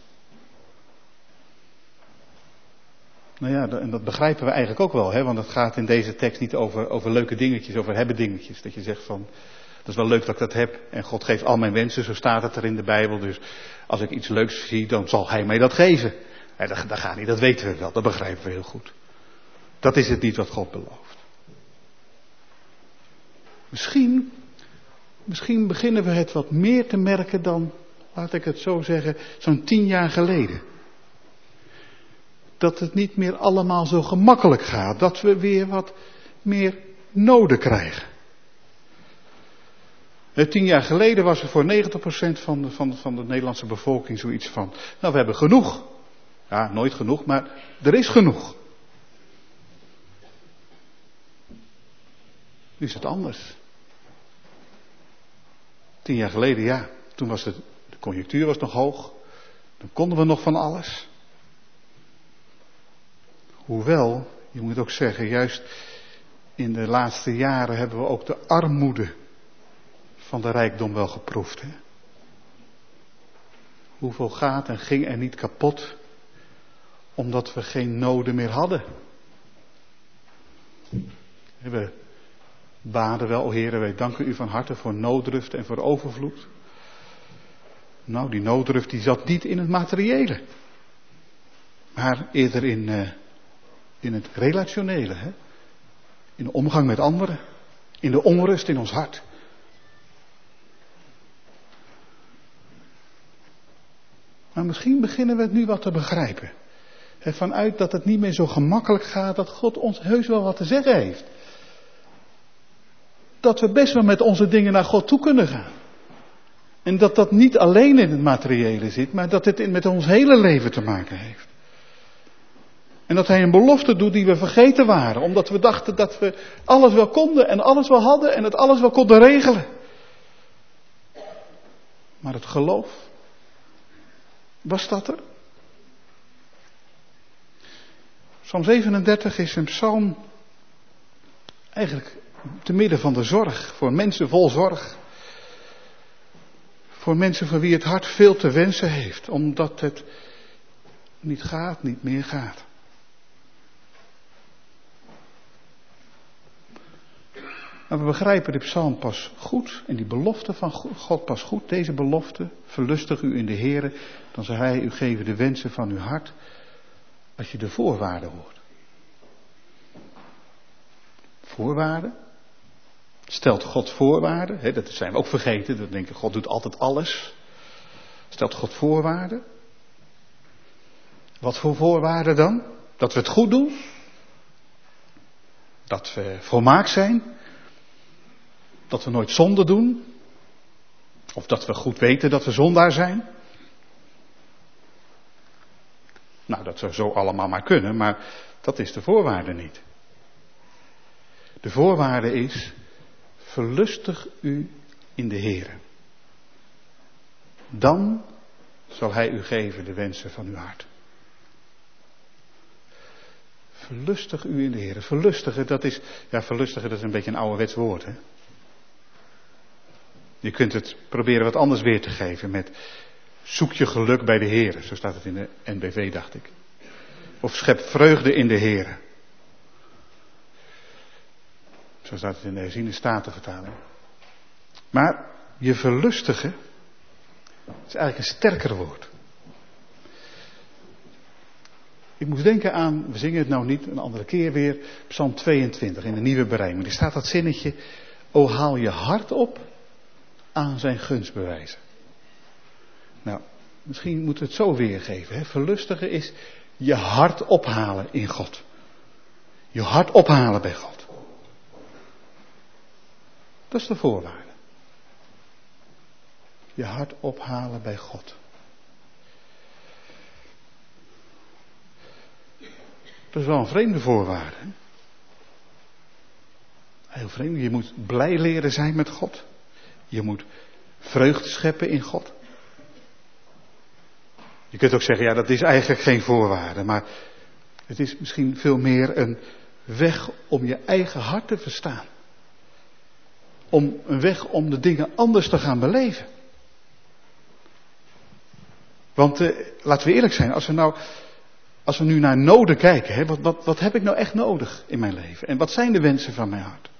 Nou ja, en dat begrijpen we eigenlijk ook wel, hè? Want het gaat in deze tekst niet over, over leuke dingetjes, over hebben dingetjes. Dat je zegt van, dat is wel leuk dat ik dat heb en God geeft al mijn wensen, zo staat het er in de Bijbel. Dus als ik iets leuks zie, dan zal Hij mij dat geven. Ja, dat, dat gaat niet, dat weten we wel, dat begrijpen we heel goed. Dat is het niet wat God belooft. Misschien, misschien beginnen we het wat meer te merken dan, laat ik het zo zeggen, zo'n tien jaar geleden. Dat het niet meer allemaal zo gemakkelijk gaat. Dat we weer wat meer noden krijgen. Tien jaar geleden was er voor negentig procent van de, van, van de Nederlandse bevolking zoiets van, nou we hebben genoeg. Ja, nooit genoeg, maar er is genoeg. Nu is het anders. Tien jaar geleden, ja, toen was het, de conjunctuur was nog hoog. Dan konden we nog van alles. Hoewel, je moet ook zeggen, juist in de laatste jaren hebben we ook de armoede van de rijkdom wel geproefd. Hè? Hoeveel gaat en ging er niet kapot, omdat we geen noden meer hadden. We baden wel, o Heere, wij danken u van harte voor noodrust en voor overvloed. Nou, die noodrust die zat niet in het materiële, maar eerder in... Uh, In het relationele, hè? In de omgang met anderen, in de onrust in ons hart. Maar misschien beginnen we het nu wat te begrijpen. He, vanuit dat het niet meer zo gemakkelijk gaat, dat God ons heus wel wat te zeggen heeft. Dat we best wel met onze dingen naar God toe kunnen gaan. En dat dat niet alleen in het materiële zit, maar dat het met ons hele leven te maken heeft. En dat Hij een belofte doet die we vergeten waren. Omdat we dachten dat we alles wel konden en alles wel hadden en het alles wel konden regelen. Maar het geloof, was dat er? Psalm zevenendertig is een psalm eigenlijk te midden van de zorg. Voor mensen vol zorg. Voor mensen voor wie het hart veel te wensen heeft. Omdat het niet gaat, niet meer gaat. Maar we begrijpen de psalm pas goed en die belofte van God pas goed. Deze belofte, verlustig u in de Heere, dan zal Hij u geven de wensen van uw hart, als je de voorwaarden hoort. Voorwaarden? Stelt God voorwaarden? Hè, dat zijn we ook vergeten, we denken God doet altijd alles. Stelt God voorwaarden? Wat voor voorwaarden dan? Dat we het goed doen? Dat we volmaakt zijn? Dat we nooit zonde doen? Of dat we goed weten dat we zondaar zijn? Nou, dat zou zo allemaal maar kunnen, maar dat is de voorwaarde niet. De voorwaarde is, verlustig u in de Heere. Dan zal Hij u geven de wensen van uw hart. Verlustig u in de Heere. Verlustigen, dat is, ja, verlustigen, dat is een beetje een ouderwets woord, hè. Je kunt het proberen wat anders weer te geven met zoek je geluk bij de Heere. Zo staat het in de N B V, dacht ik. Of schep vreugde in de Heere. Zo staat het in de herziene statenvertaling. Maar je verlustigen is eigenlijk een sterker woord. Ik moest denken aan, we zingen het nou niet, een andere keer weer, Psalm tweeëntwintig in de nieuwe berijming. Er staat dat zinnetje, o haal je hart op aan zijn gunst bewijzen. Nou, misschien moeten we het zo weergeven. Hè? Verlustigen is je hart ophalen in God. Je hart ophalen bij God. Dat is de voorwaarde. Je hart ophalen bij God. Dat is wel een vreemde voorwaarde. Hè? Heel vreemd. Je moet blij leren zijn met God. Je moet vreugde scheppen in God. Je kunt ook zeggen, ja, dat is eigenlijk geen voorwaarde. Maar het is misschien veel meer een weg om je eigen hart te verstaan. Om een weg om de dingen anders te gaan beleven. Want eh, laten we eerlijk zijn, als we nou, als we nu naar noden kijken, hè, wat, wat, wat heb ik nou echt nodig in mijn leven? En wat zijn de wensen van mijn hart?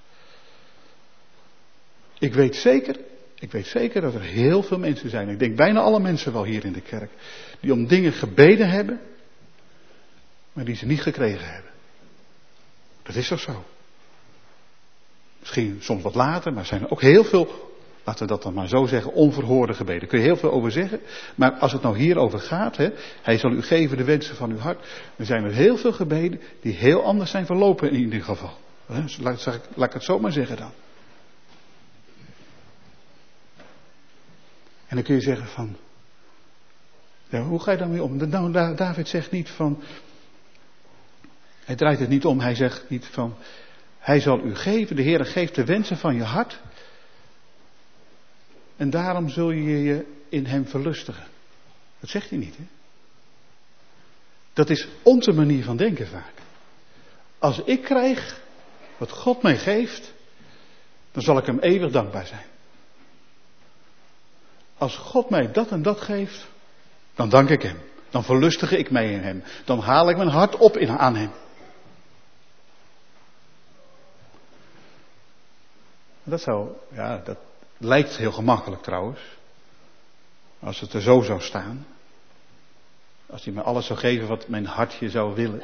Ik weet zeker, ik weet zeker dat er heel veel mensen zijn, ik denk bijna alle mensen wel hier in de kerk, die om dingen gebeden hebben, maar die ze niet gekregen hebben. Dat is toch zo? Misschien soms wat later, maar er zijn er ook heel veel, laten we dat dan maar zo zeggen, onverhoorde gebeden. Daar kun je heel veel over zeggen. Maar als het nou hierover gaat, hè, hij zal u geven de wensen van uw hart. Dan zijn er heel veel gebeden die heel anders zijn verlopen in ieder geval. Laat, laat, laat ik het zo maar zeggen dan. En dan kun je zeggen van, ja, hoe ga je dan weer om? Nou, David zegt niet van, hij draait het niet om, hij zegt niet van, hij zal u geven, de Heer geeft de wensen van je hart. En daarom zul je je in hem verlustigen. Dat zegt hij niet, hè? Dat is onze manier van denken vaak. Als ik krijg wat God mij geeft, dan zal ik hem eeuwig dankbaar zijn. Als God mij dat en dat geeft, dan dank ik hem. Dan verlustig ik mij in hem. Dan haal ik mijn hart op in, aan hem. Dat zou, ja, dat lijkt heel gemakkelijk trouwens. Als het er zo zou staan. Als hij me alles zou geven wat mijn hartje zou willen.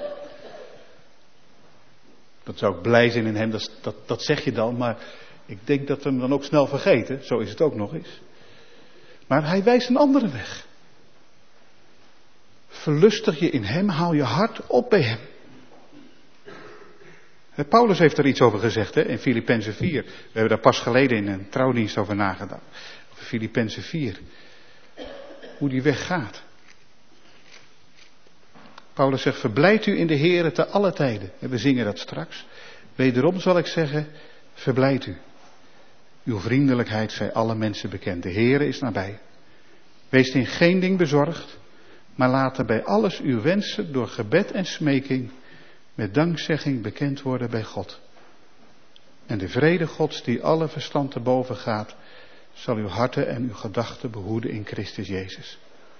Dan zou ik blij zijn in hem, dat, dat, dat zeg je dan. Maar ik denk dat we hem dan ook snel vergeten. Zo is het ook nog eens. Maar hij wijst een andere weg. Verlustig je in hem, haal je hart op bij hem. Paulus heeft er iets over gezegd, hè, in Filippenzen vier. We hebben daar pas geleden in een trouwdienst over nagedacht. Over Filippenzen vier. Hoe die weg gaat. Paulus zegt, verblijd u in de Heere te alle tijden. En we zingen dat straks. Wederom zal ik zeggen, verblijd u. Uw vriendelijkheid zij alle mensen bekend. De Heere is nabij. Wees in geen ding bezorgd, maar laat bij alles uw wensen door gebed en smeking met dankzegging bekend worden bij God. En de vrede Gods die alle verstand te boven gaat, zal uw harten en uw gedachten behoeden in Christus Jezus.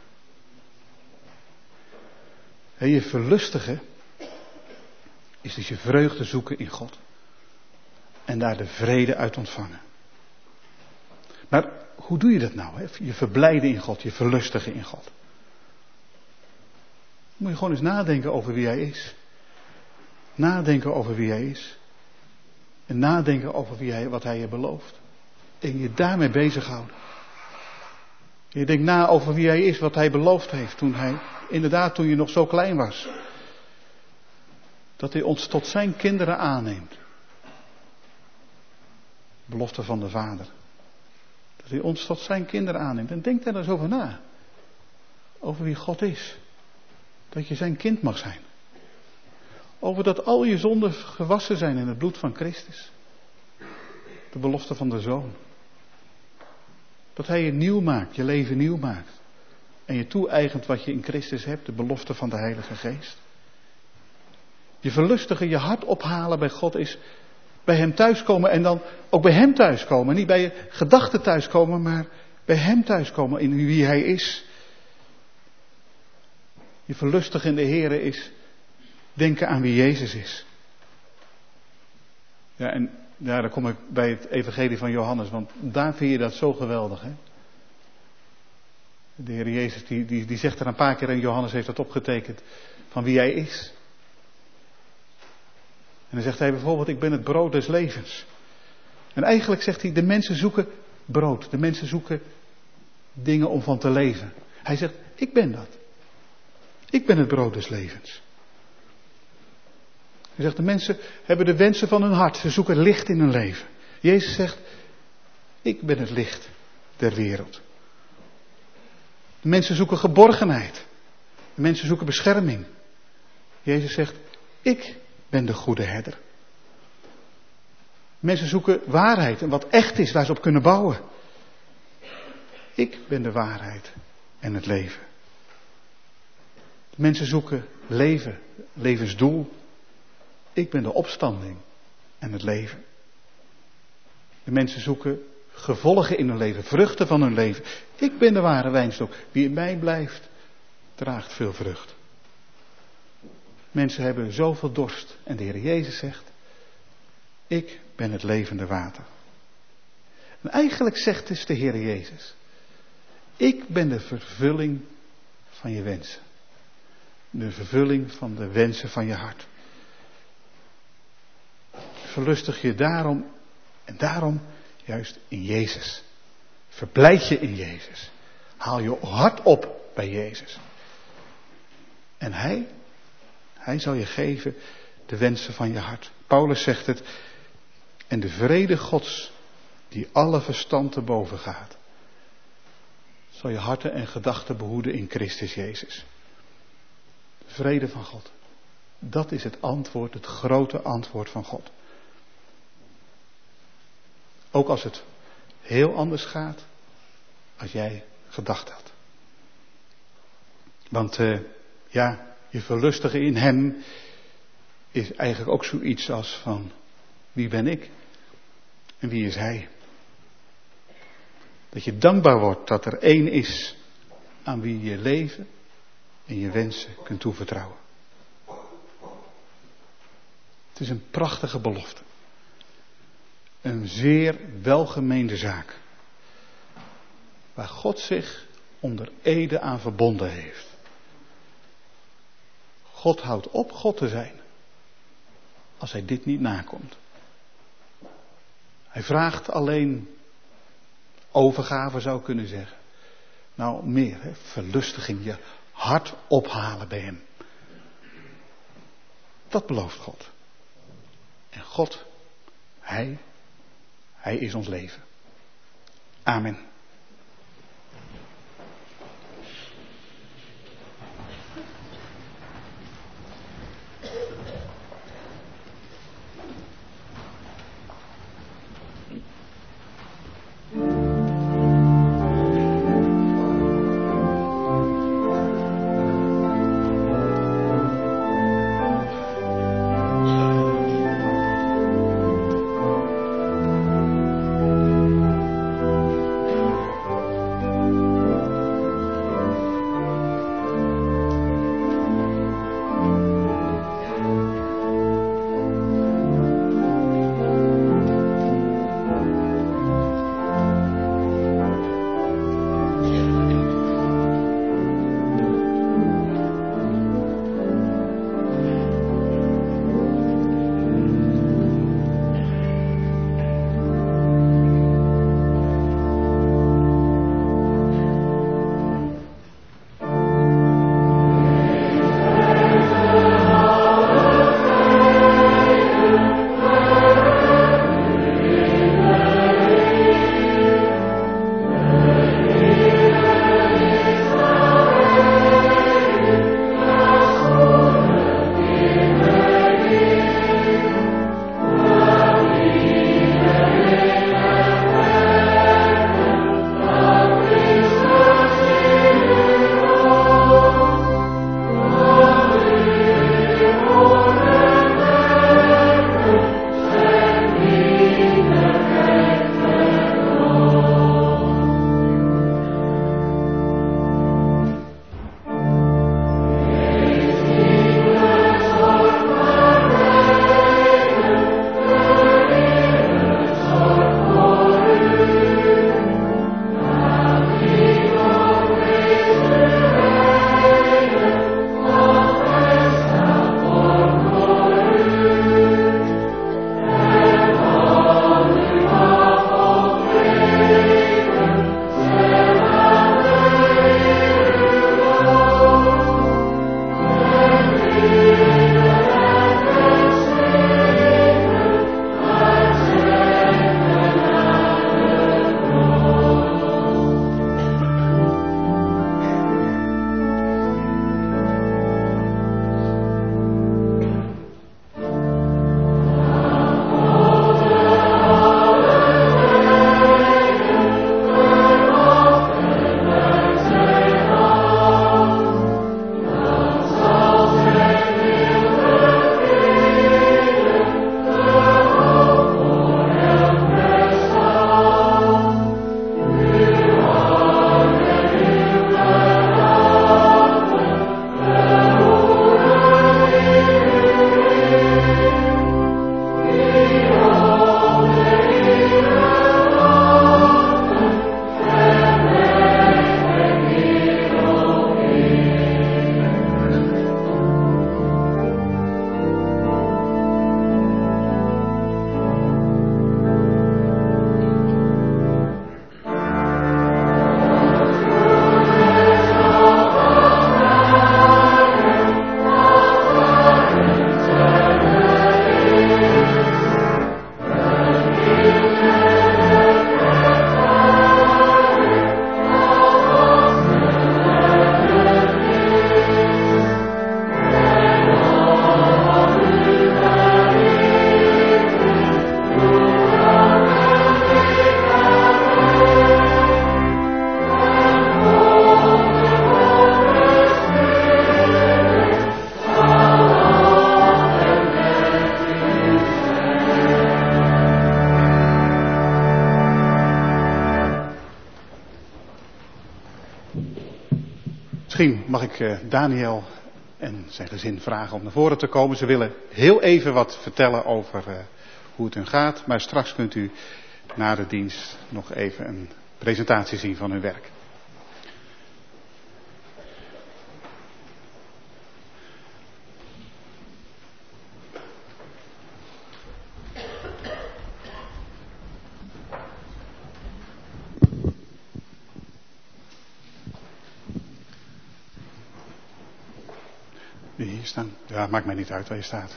En je verlustigen is dus je vreugde zoeken in God. En daar de vrede uit ontvangen. Maar hoe doe je dat nou? Hè? Je verblijden in God, je verlustigen in God. Moet je gewoon eens nadenken over wie hij is. Nadenken over wie hij is. En nadenken over wie hij, wat hij je belooft. En je daarmee bezighouden. Je denkt na over wie hij is, wat hij beloofd heeft. Toen hij, inderdaad toen je nog zo klein was. Dat hij ons tot zijn kinderen aanneemt. Belofte van de Vader. Dat hij ons tot zijn kinderen aanneemt. En denk daar eens over na. Over wie God is. Dat je zijn kind mag zijn. Over dat al je zonden gewassen zijn in het bloed van Christus. De belofte van de Zoon. Dat hij je nieuw maakt, je leven nieuw maakt. En je toe-eigent wat je in Christus hebt, de belofte van de Heilige Geest. Je verlustigen, je hart ophalen bij God is bij hem thuiskomen en dan ook bij hem thuiskomen. Niet bij je gedachten thuiskomen, maar bij hem thuiskomen in wie hij is. Je verlustigen in de Here is denken aan wie Jezus is. Ja, en ja, dan kom ik bij het evangelie van Johannes, want daar vind je dat zo geweldig, hè. De Heer Jezus die, die, die zegt er een paar keer, en Johannes heeft dat opgetekend, van wie hij is. En dan zegt hij bijvoorbeeld, ik ben het brood des levens. En eigenlijk zegt hij, de mensen zoeken brood. De mensen zoeken dingen om van te leven. Hij zegt, ik ben dat. Ik ben het brood des levens. Hij zegt, de mensen hebben de wensen van hun hart. Ze zoeken licht in hun leven. Jezus zegt, Ik ben het licht der wereld. De mensen zoeken geborgenheid. De mensen zoeken bescherming. Jezus zegt, ik ben de goede herder. Mensen zoeken waarheid en wat echt is, waar ze op kunnen bouwen. Ik ben de waarheid en het leven. De mensen zoeken leven, levensdoel. Ik ben de opstanding en het leven. De mensen zoeken gevolgen in hun leven, vruchten van hun leven. Ik ben de ware wijnstok. Wie in mij blijft, draagt veel vrucht. Mensen hebben zoveel dorst. En de Heer Jezus zegt, ik ben het levende water. En eigenlijk zegt dus de Heer Jezus, ik ben de vervulling van je wensen. De vervulling van de wensen van je hart. Verlustig je daarom en daarom juist in Jezus. Verblijd je in Jezus. Haal je hart op bij Jezus. En Hij, Hij zal je geven de wensen van je hart. Paulus zegt het. En de vrede Gods, die alle verstand te boven gaat, zal je harten en gedachten behoeden in Christus Jezus. De vrede van God. Dat is het antwoord, het grote antwoord van God. Ook als het heel anders gaat als jij gedacht had. Want uh, ja, je verlustigen in Hem is eigenlijk ook zoiets als van, wie ben ik en wie is Hij? Dat je dankbaar wordt dat er één is aan wie je leven en je wensen kunt toevertrouwen. Het is een prachtige belofte. Een zeer welgemeende zaak. Waar God zich onder ede aan verbonden heeft. God houdt op God te zijn. Als hij dit niet nakomt. Hij vraagt alleen overgave, zou ik kunnen zeggen. Nou, meer, hè, verlustiging, je hart ophalen bij hem. Dat belooft God. En God, Hij, Hij is ons leven. Amen. Misschien mag ik uh, Daniel en zijn gezin vragen om naar voren te komen. Ze willen heel even wat vertellen over uh, hoe het hun gaat. Maar straks kunt u na de dienst nog even een presentatie zien van hun werk. Hier staan. Ja, maakt mij niet uit waar je staat.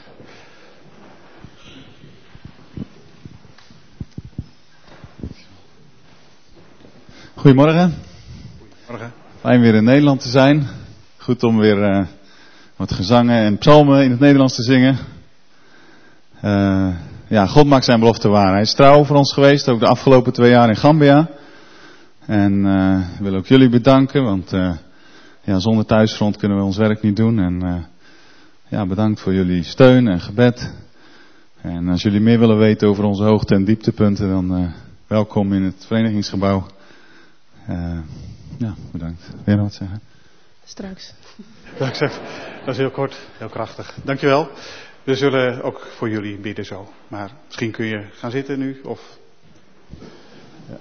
Goedemorgen. Goedemorgen. Fijn weer in Nederland te zijn. Goed om weer uh, wat gezangen en psalmen in het Nederlands te zingen. Uh, ja, God maakt zijn belofte waar. Hij is trouw voor ons geweest, ook de afgelopen twee jaar in Gambia. En uh, ik wil ook jullie bedanken, want uh, ja, zonder thuisfront kunnen we ons werk niet doen. En uh, ja, bedankt voor jullie steun en gebed. En als jullie meer willen weten over onze hoogte- en dieptepunten, dan uh, welkom in het verenigingsgebouw. Uh, ja, bedankt. Wil je nog wat zeggen? Straks. Dat is heel kort, heel krachtig. Dankjewel. We zullen ook voor jullie bidden zo. Maar misschien kun je gaan zitten nu, of... Ja.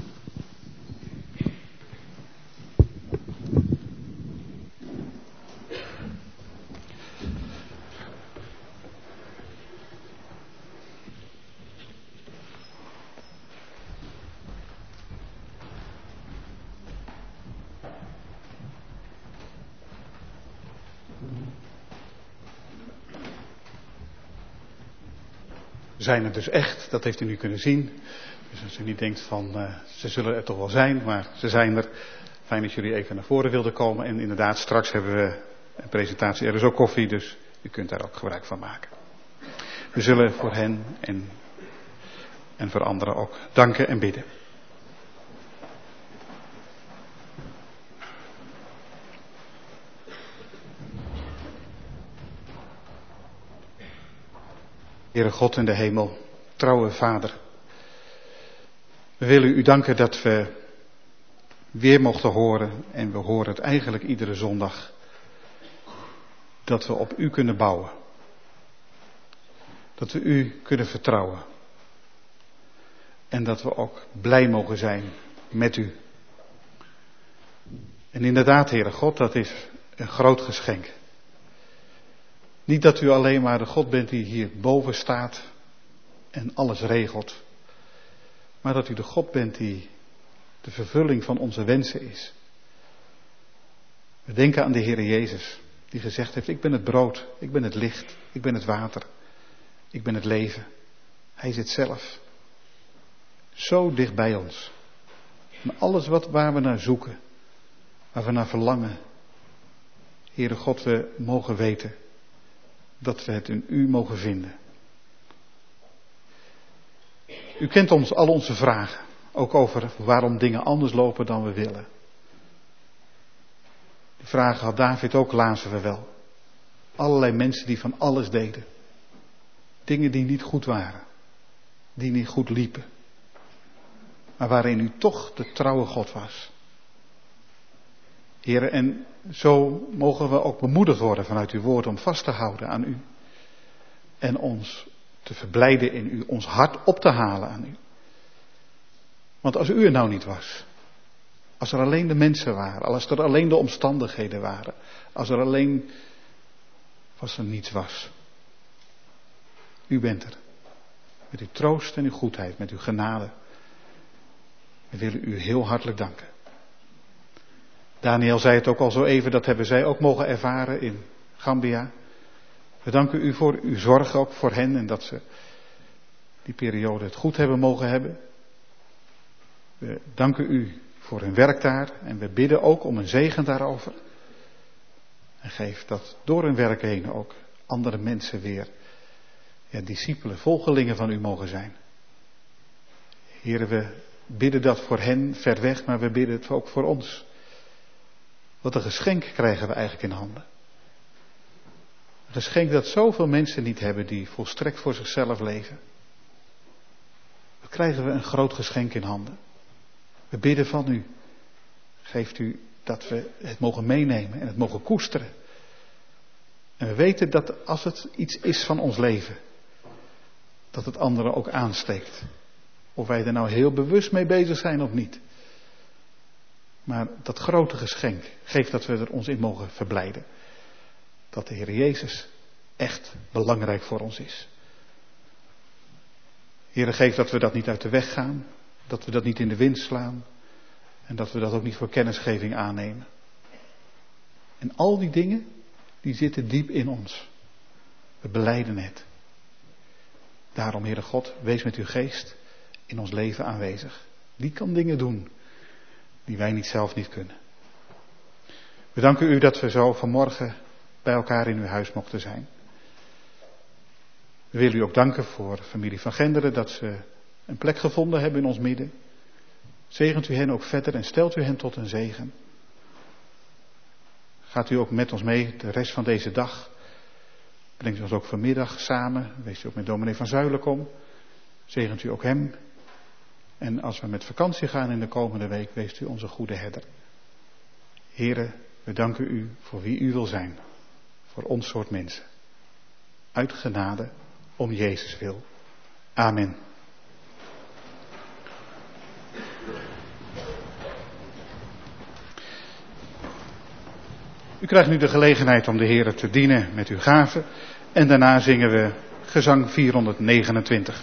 We zijn er dus echt, dat heeft u nu kunnen zien. Dus als u niet denkt van, uh, ze zullen er toch wel zijn, maar ze zijn er. Fijn dat jullie even naar voren wilden komen. En inderdaad, straks hebben we een presentatie. Er is ook koffie, dus u kunt daar ook gebruik van maken. We zullen voor hen en, en voor anderen ook danken en bidden. Heere God in de hemel, trouwe Vader. We willen u danken dat we weer mochten horen, en we horen het eigenlijk iedere zondag, dat we op u kunnen bouwen. Dat we u kunnen vertrouwen. En dat we ook blij mogen zijn met u. En inderdaad, Heere God, dat is een groot geschenk. Niet dat u alleen maar de God bent die hier boven staat en alles regelt. Maar dat u de God bent die de vervulling van onze wensen is. We denken aan de Heere Jezus, die gezegd heeft, ik ben het brood, ik ben het licht, ik ben het water, ik ben het leven. Hij is het zelf. Zo dicht bij ons. En alles wat, waar we naar zoeken, waar we naar verlangen. Heere God, we mogen weten dat we het in u mogen vinden. U kent ons al onze vragen. Ook over waarom dingen anders lopen dan we willen. Die vragen had David ook, lazen we wel. Allerlei mensen die van alles deden. Dingen die niet goed waren. Die niet goed liepen. Maar waarin u toch de trouwe God was. Heren, en zo mogen we ook bemoedigd worden vanuit uw woord om vast te houden aan u. En ons te verblijden in u, ons hart op te halen aan u. Want als u er nou niet was, als er alleen de mensen waren, als er alleen de omstandigheden waren, als er alleen, als er niets was. U bent er. Met uw troost en uw goedheid, met uw genade. We willen u heel hartelijk danken. Daniel zei het ook al zo even, dat hebben zij ook mogen ervaren in Gambia. We danken u voor uw zorg ook voor hen en dat ze die periode het goed hebben mogen hebben. We danken u voor hun werk daar en we bidden ook om een zegen daarover. En geef dat door hun werk heen ook andere mensen weer, ja, discipelen, volgelingen van u mogen zijn. Heren, we bidden dat voor hen ver weg, maar we bidden het ook voor ons. Wat een geschenk krijgen we eigenlijk in handen. Een geschenk dat zoveel mensen niet hebben die volstrekt voor zichzelf leven. Dan krijgen we een groot geschenk in handen. We bidden van u. Geeft u dat we het mogen meenemen en het mogen koesteren. En we weten dat als het iets is van ons leven, dat het anderen ook aansteekt. Of wij er nou heel bewust mee bezig zijn of niet. Maar dat grote geschenk geeft dat we er ons in mogen verblijden. Dat de Heer Jezus echt belangrijk voor ons is. Heer, geef dat we dat niet uit de weg gaan. Dat we dat niet in de wind slaan. En dat we dat ook niet voor kennisgeving aannemen. En al die dingen, die zitten diep in ons. We belijden het. Daarom, Heere God, wees met uw geest in ons leven aanwezig. Die kan dingen doen die wij niet zelf niet kunnen. We danken u dat we zo vanmorgen bij elkaar in uw huis mochten zijn. We willen u ook danken voor de familie van Genderen dat ze een plek gevonden hebben in ons midden. Zegent u hen ook verder en stelt u hen tot een zegen. Gaat u ook met ons mee de rest van deze dag. Brengt u ons ook vanmiddag samen. Wees u ook met dominee van Zuilenkom. Zegent u ook hem. En als we met vakantie gaan in de komende week, wees u onze goede herder. Here, we danken u voor wie u wil zijn. Voor ons soort mensen. Uit genade om Jezus wil. Amen. U krijgt nu de gelegenheid om de Heere te dienen met uw gaven. En daarna zingen we gezang vierhonderdnegenentwintig.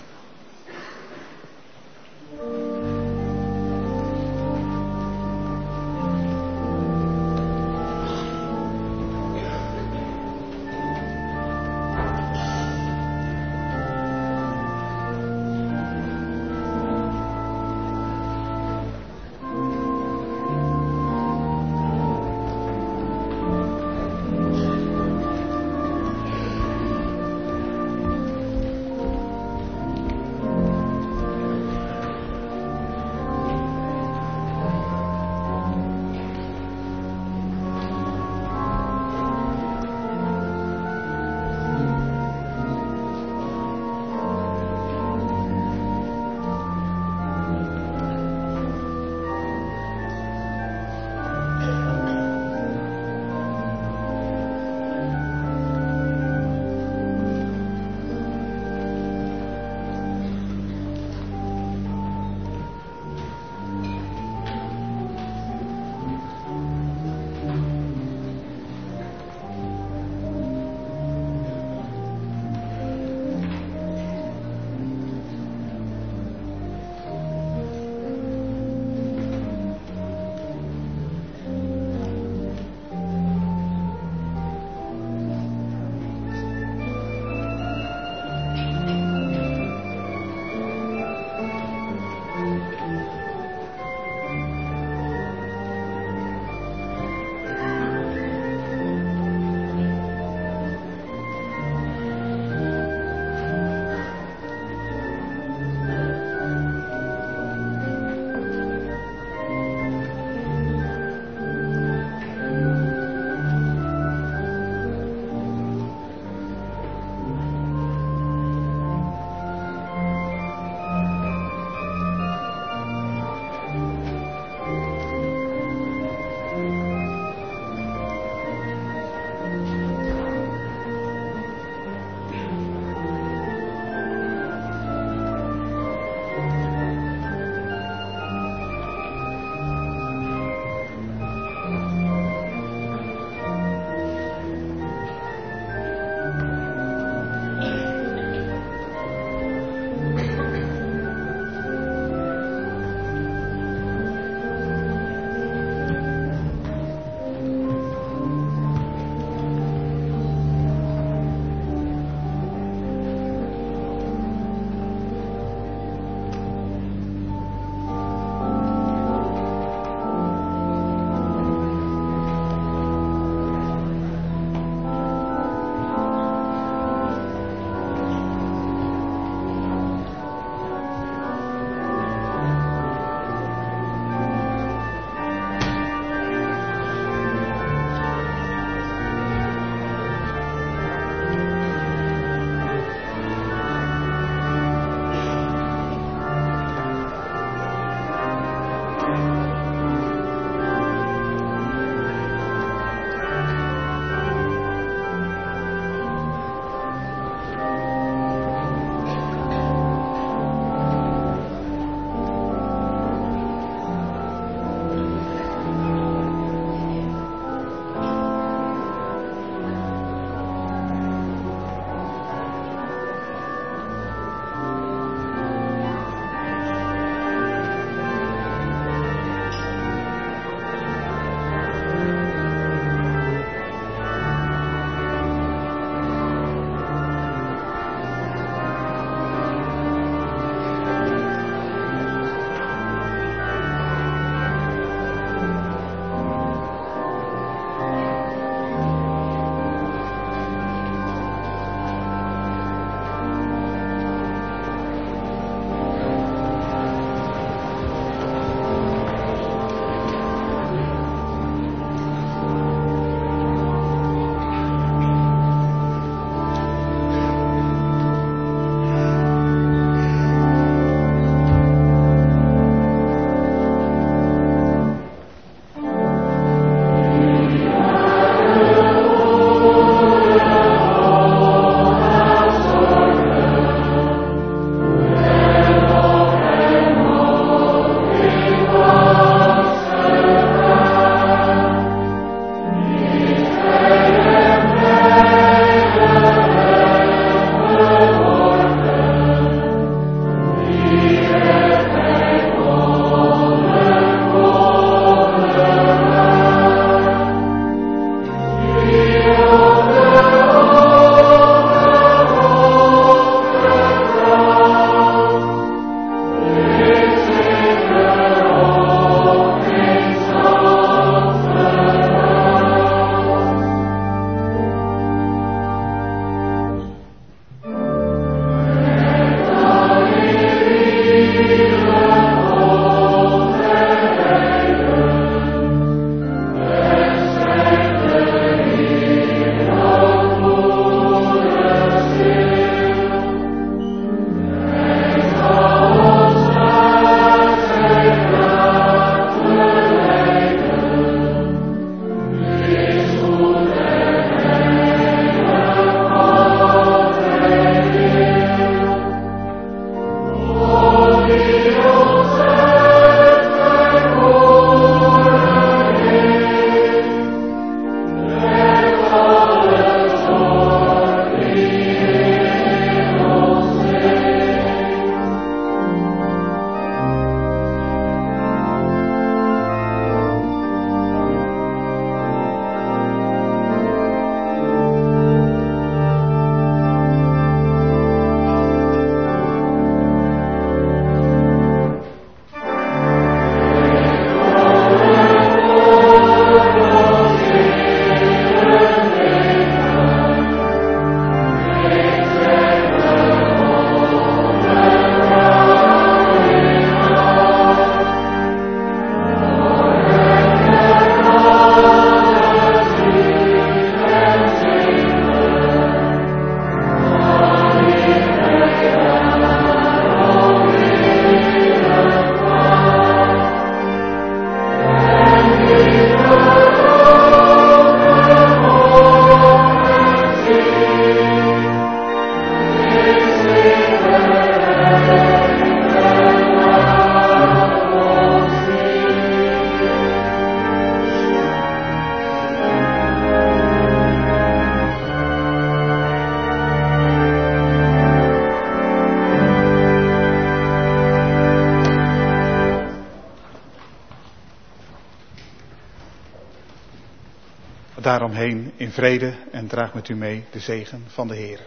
Daaromheen in vrede en draag met u mee de zegen van de Heer.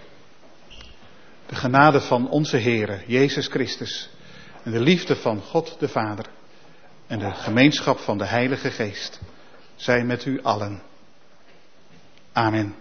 De genade van onze Heere Jezus Christus en de liefde van God de Vader en de gemeenschap van de Heilige Geest zijn met u allen. Amen.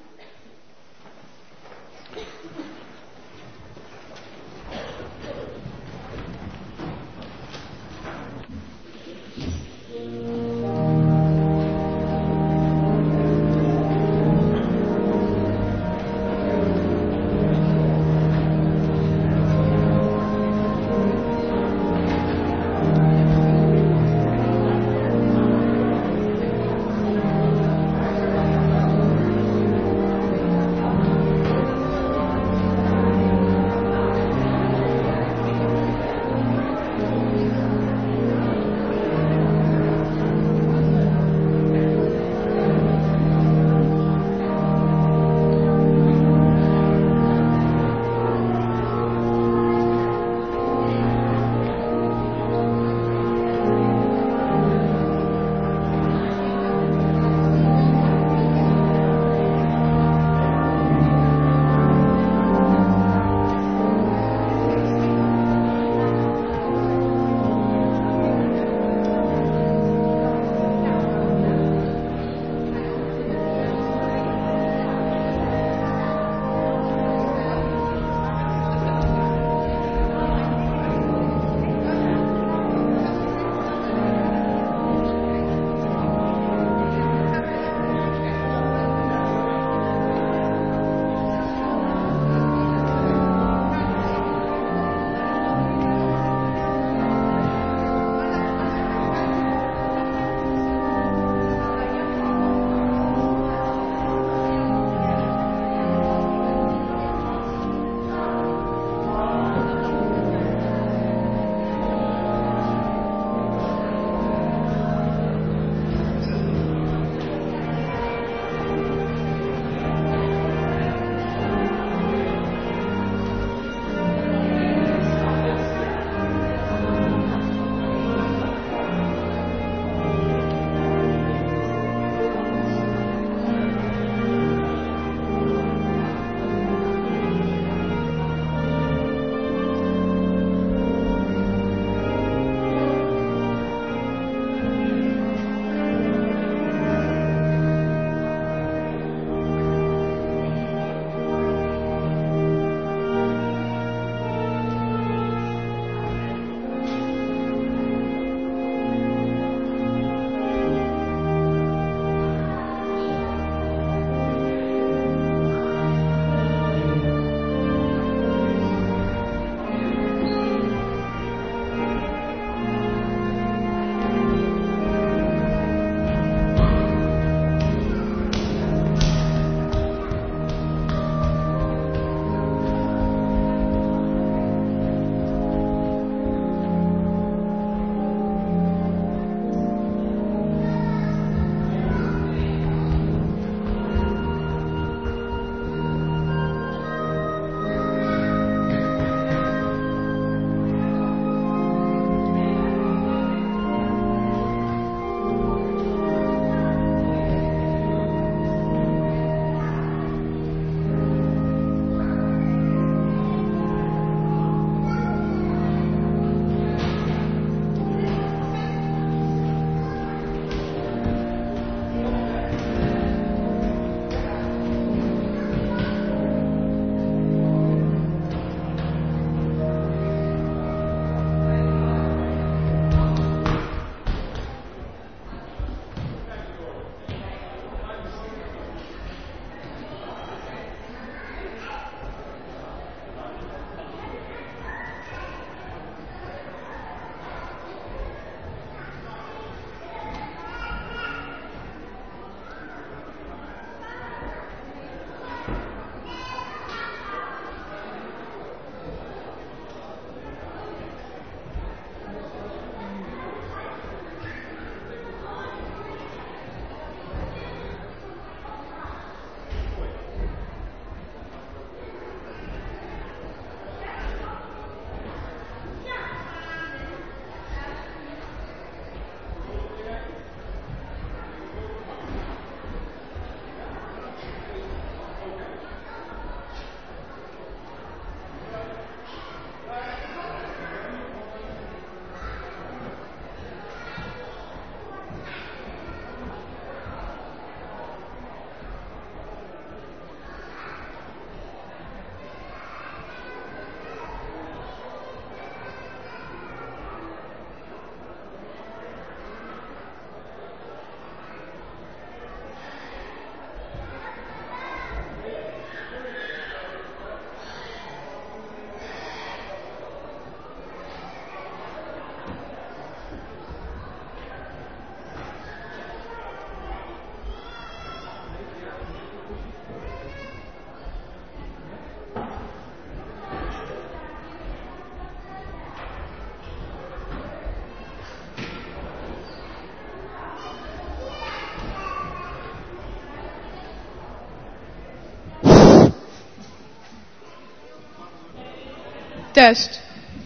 Test.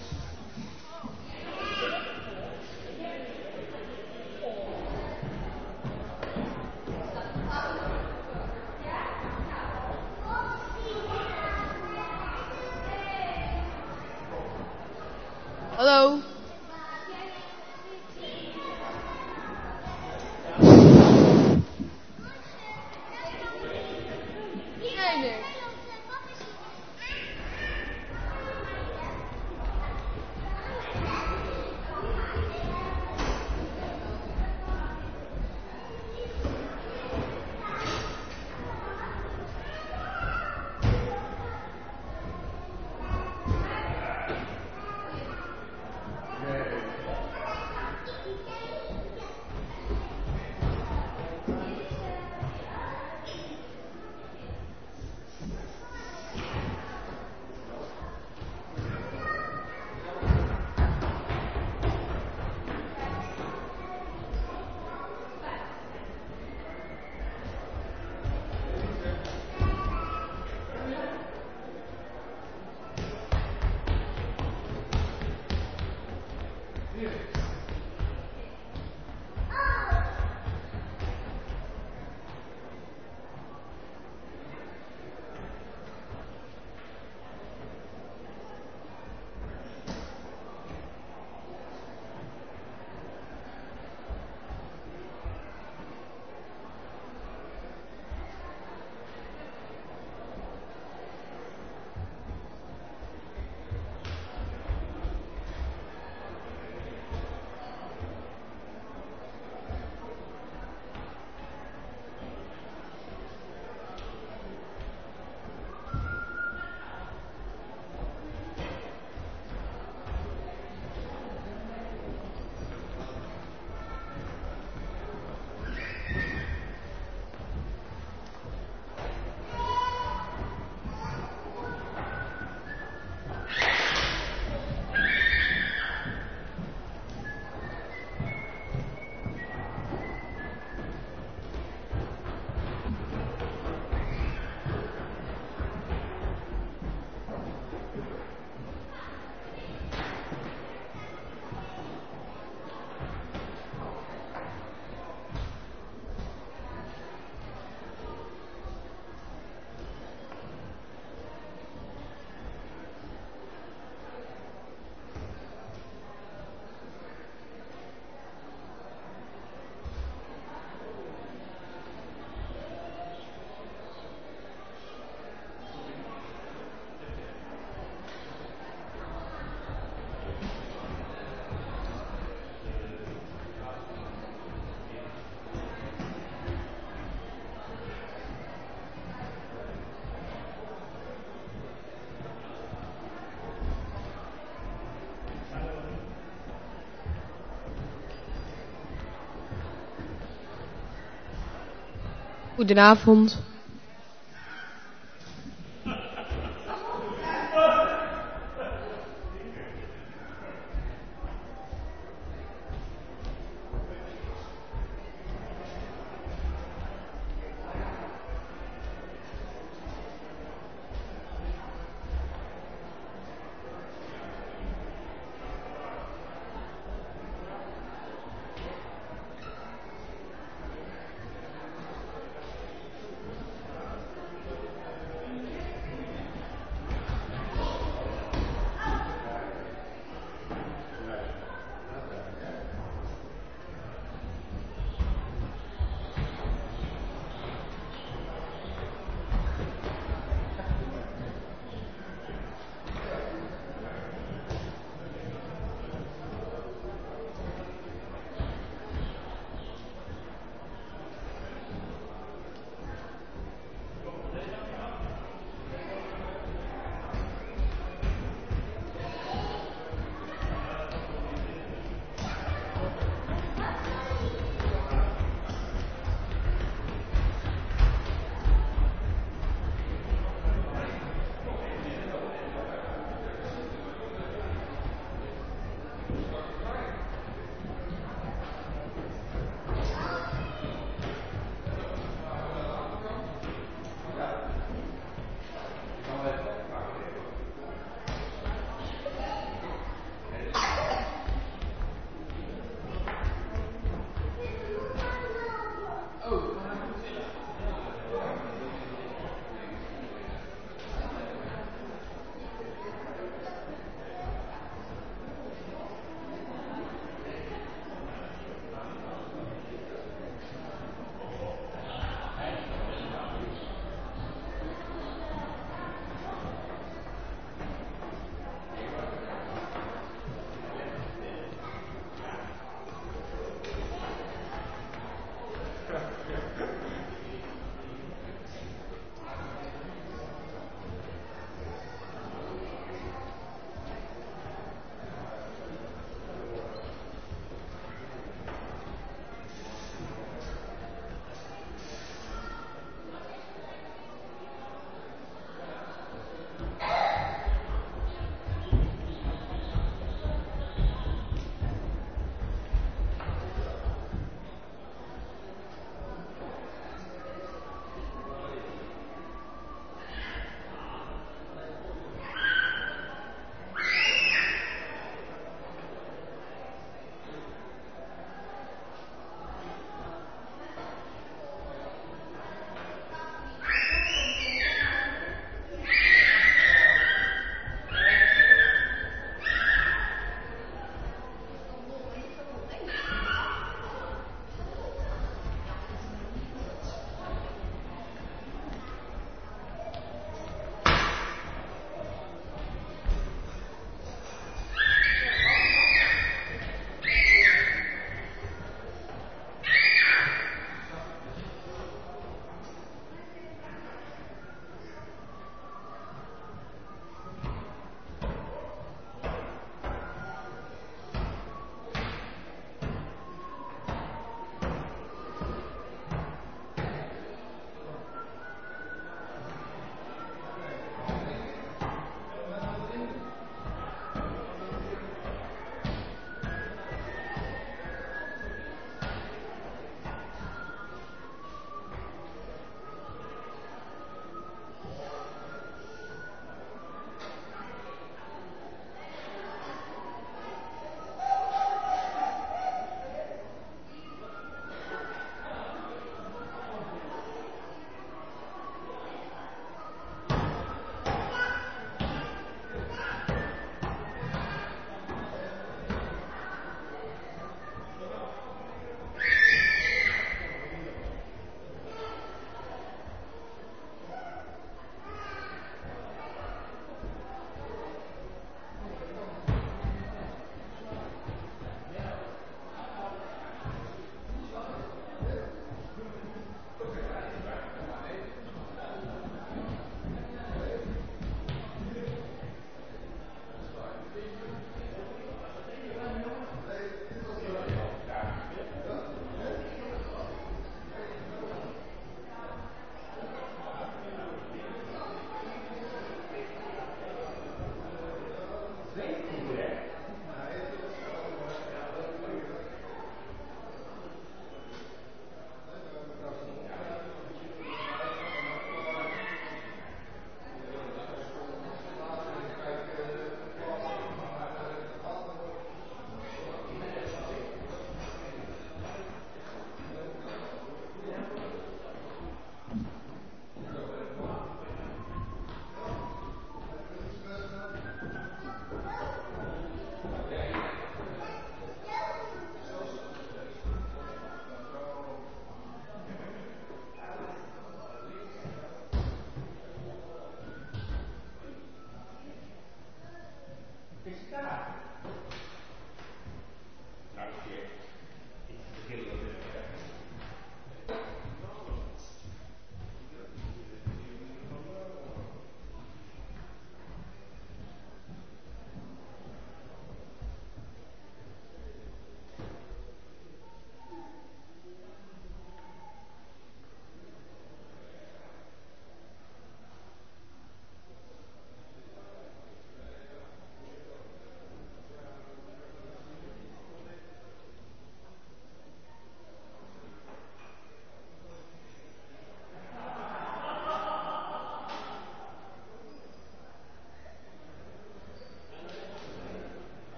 Hallo. Nee, nee. Goedenavond.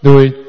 Doei.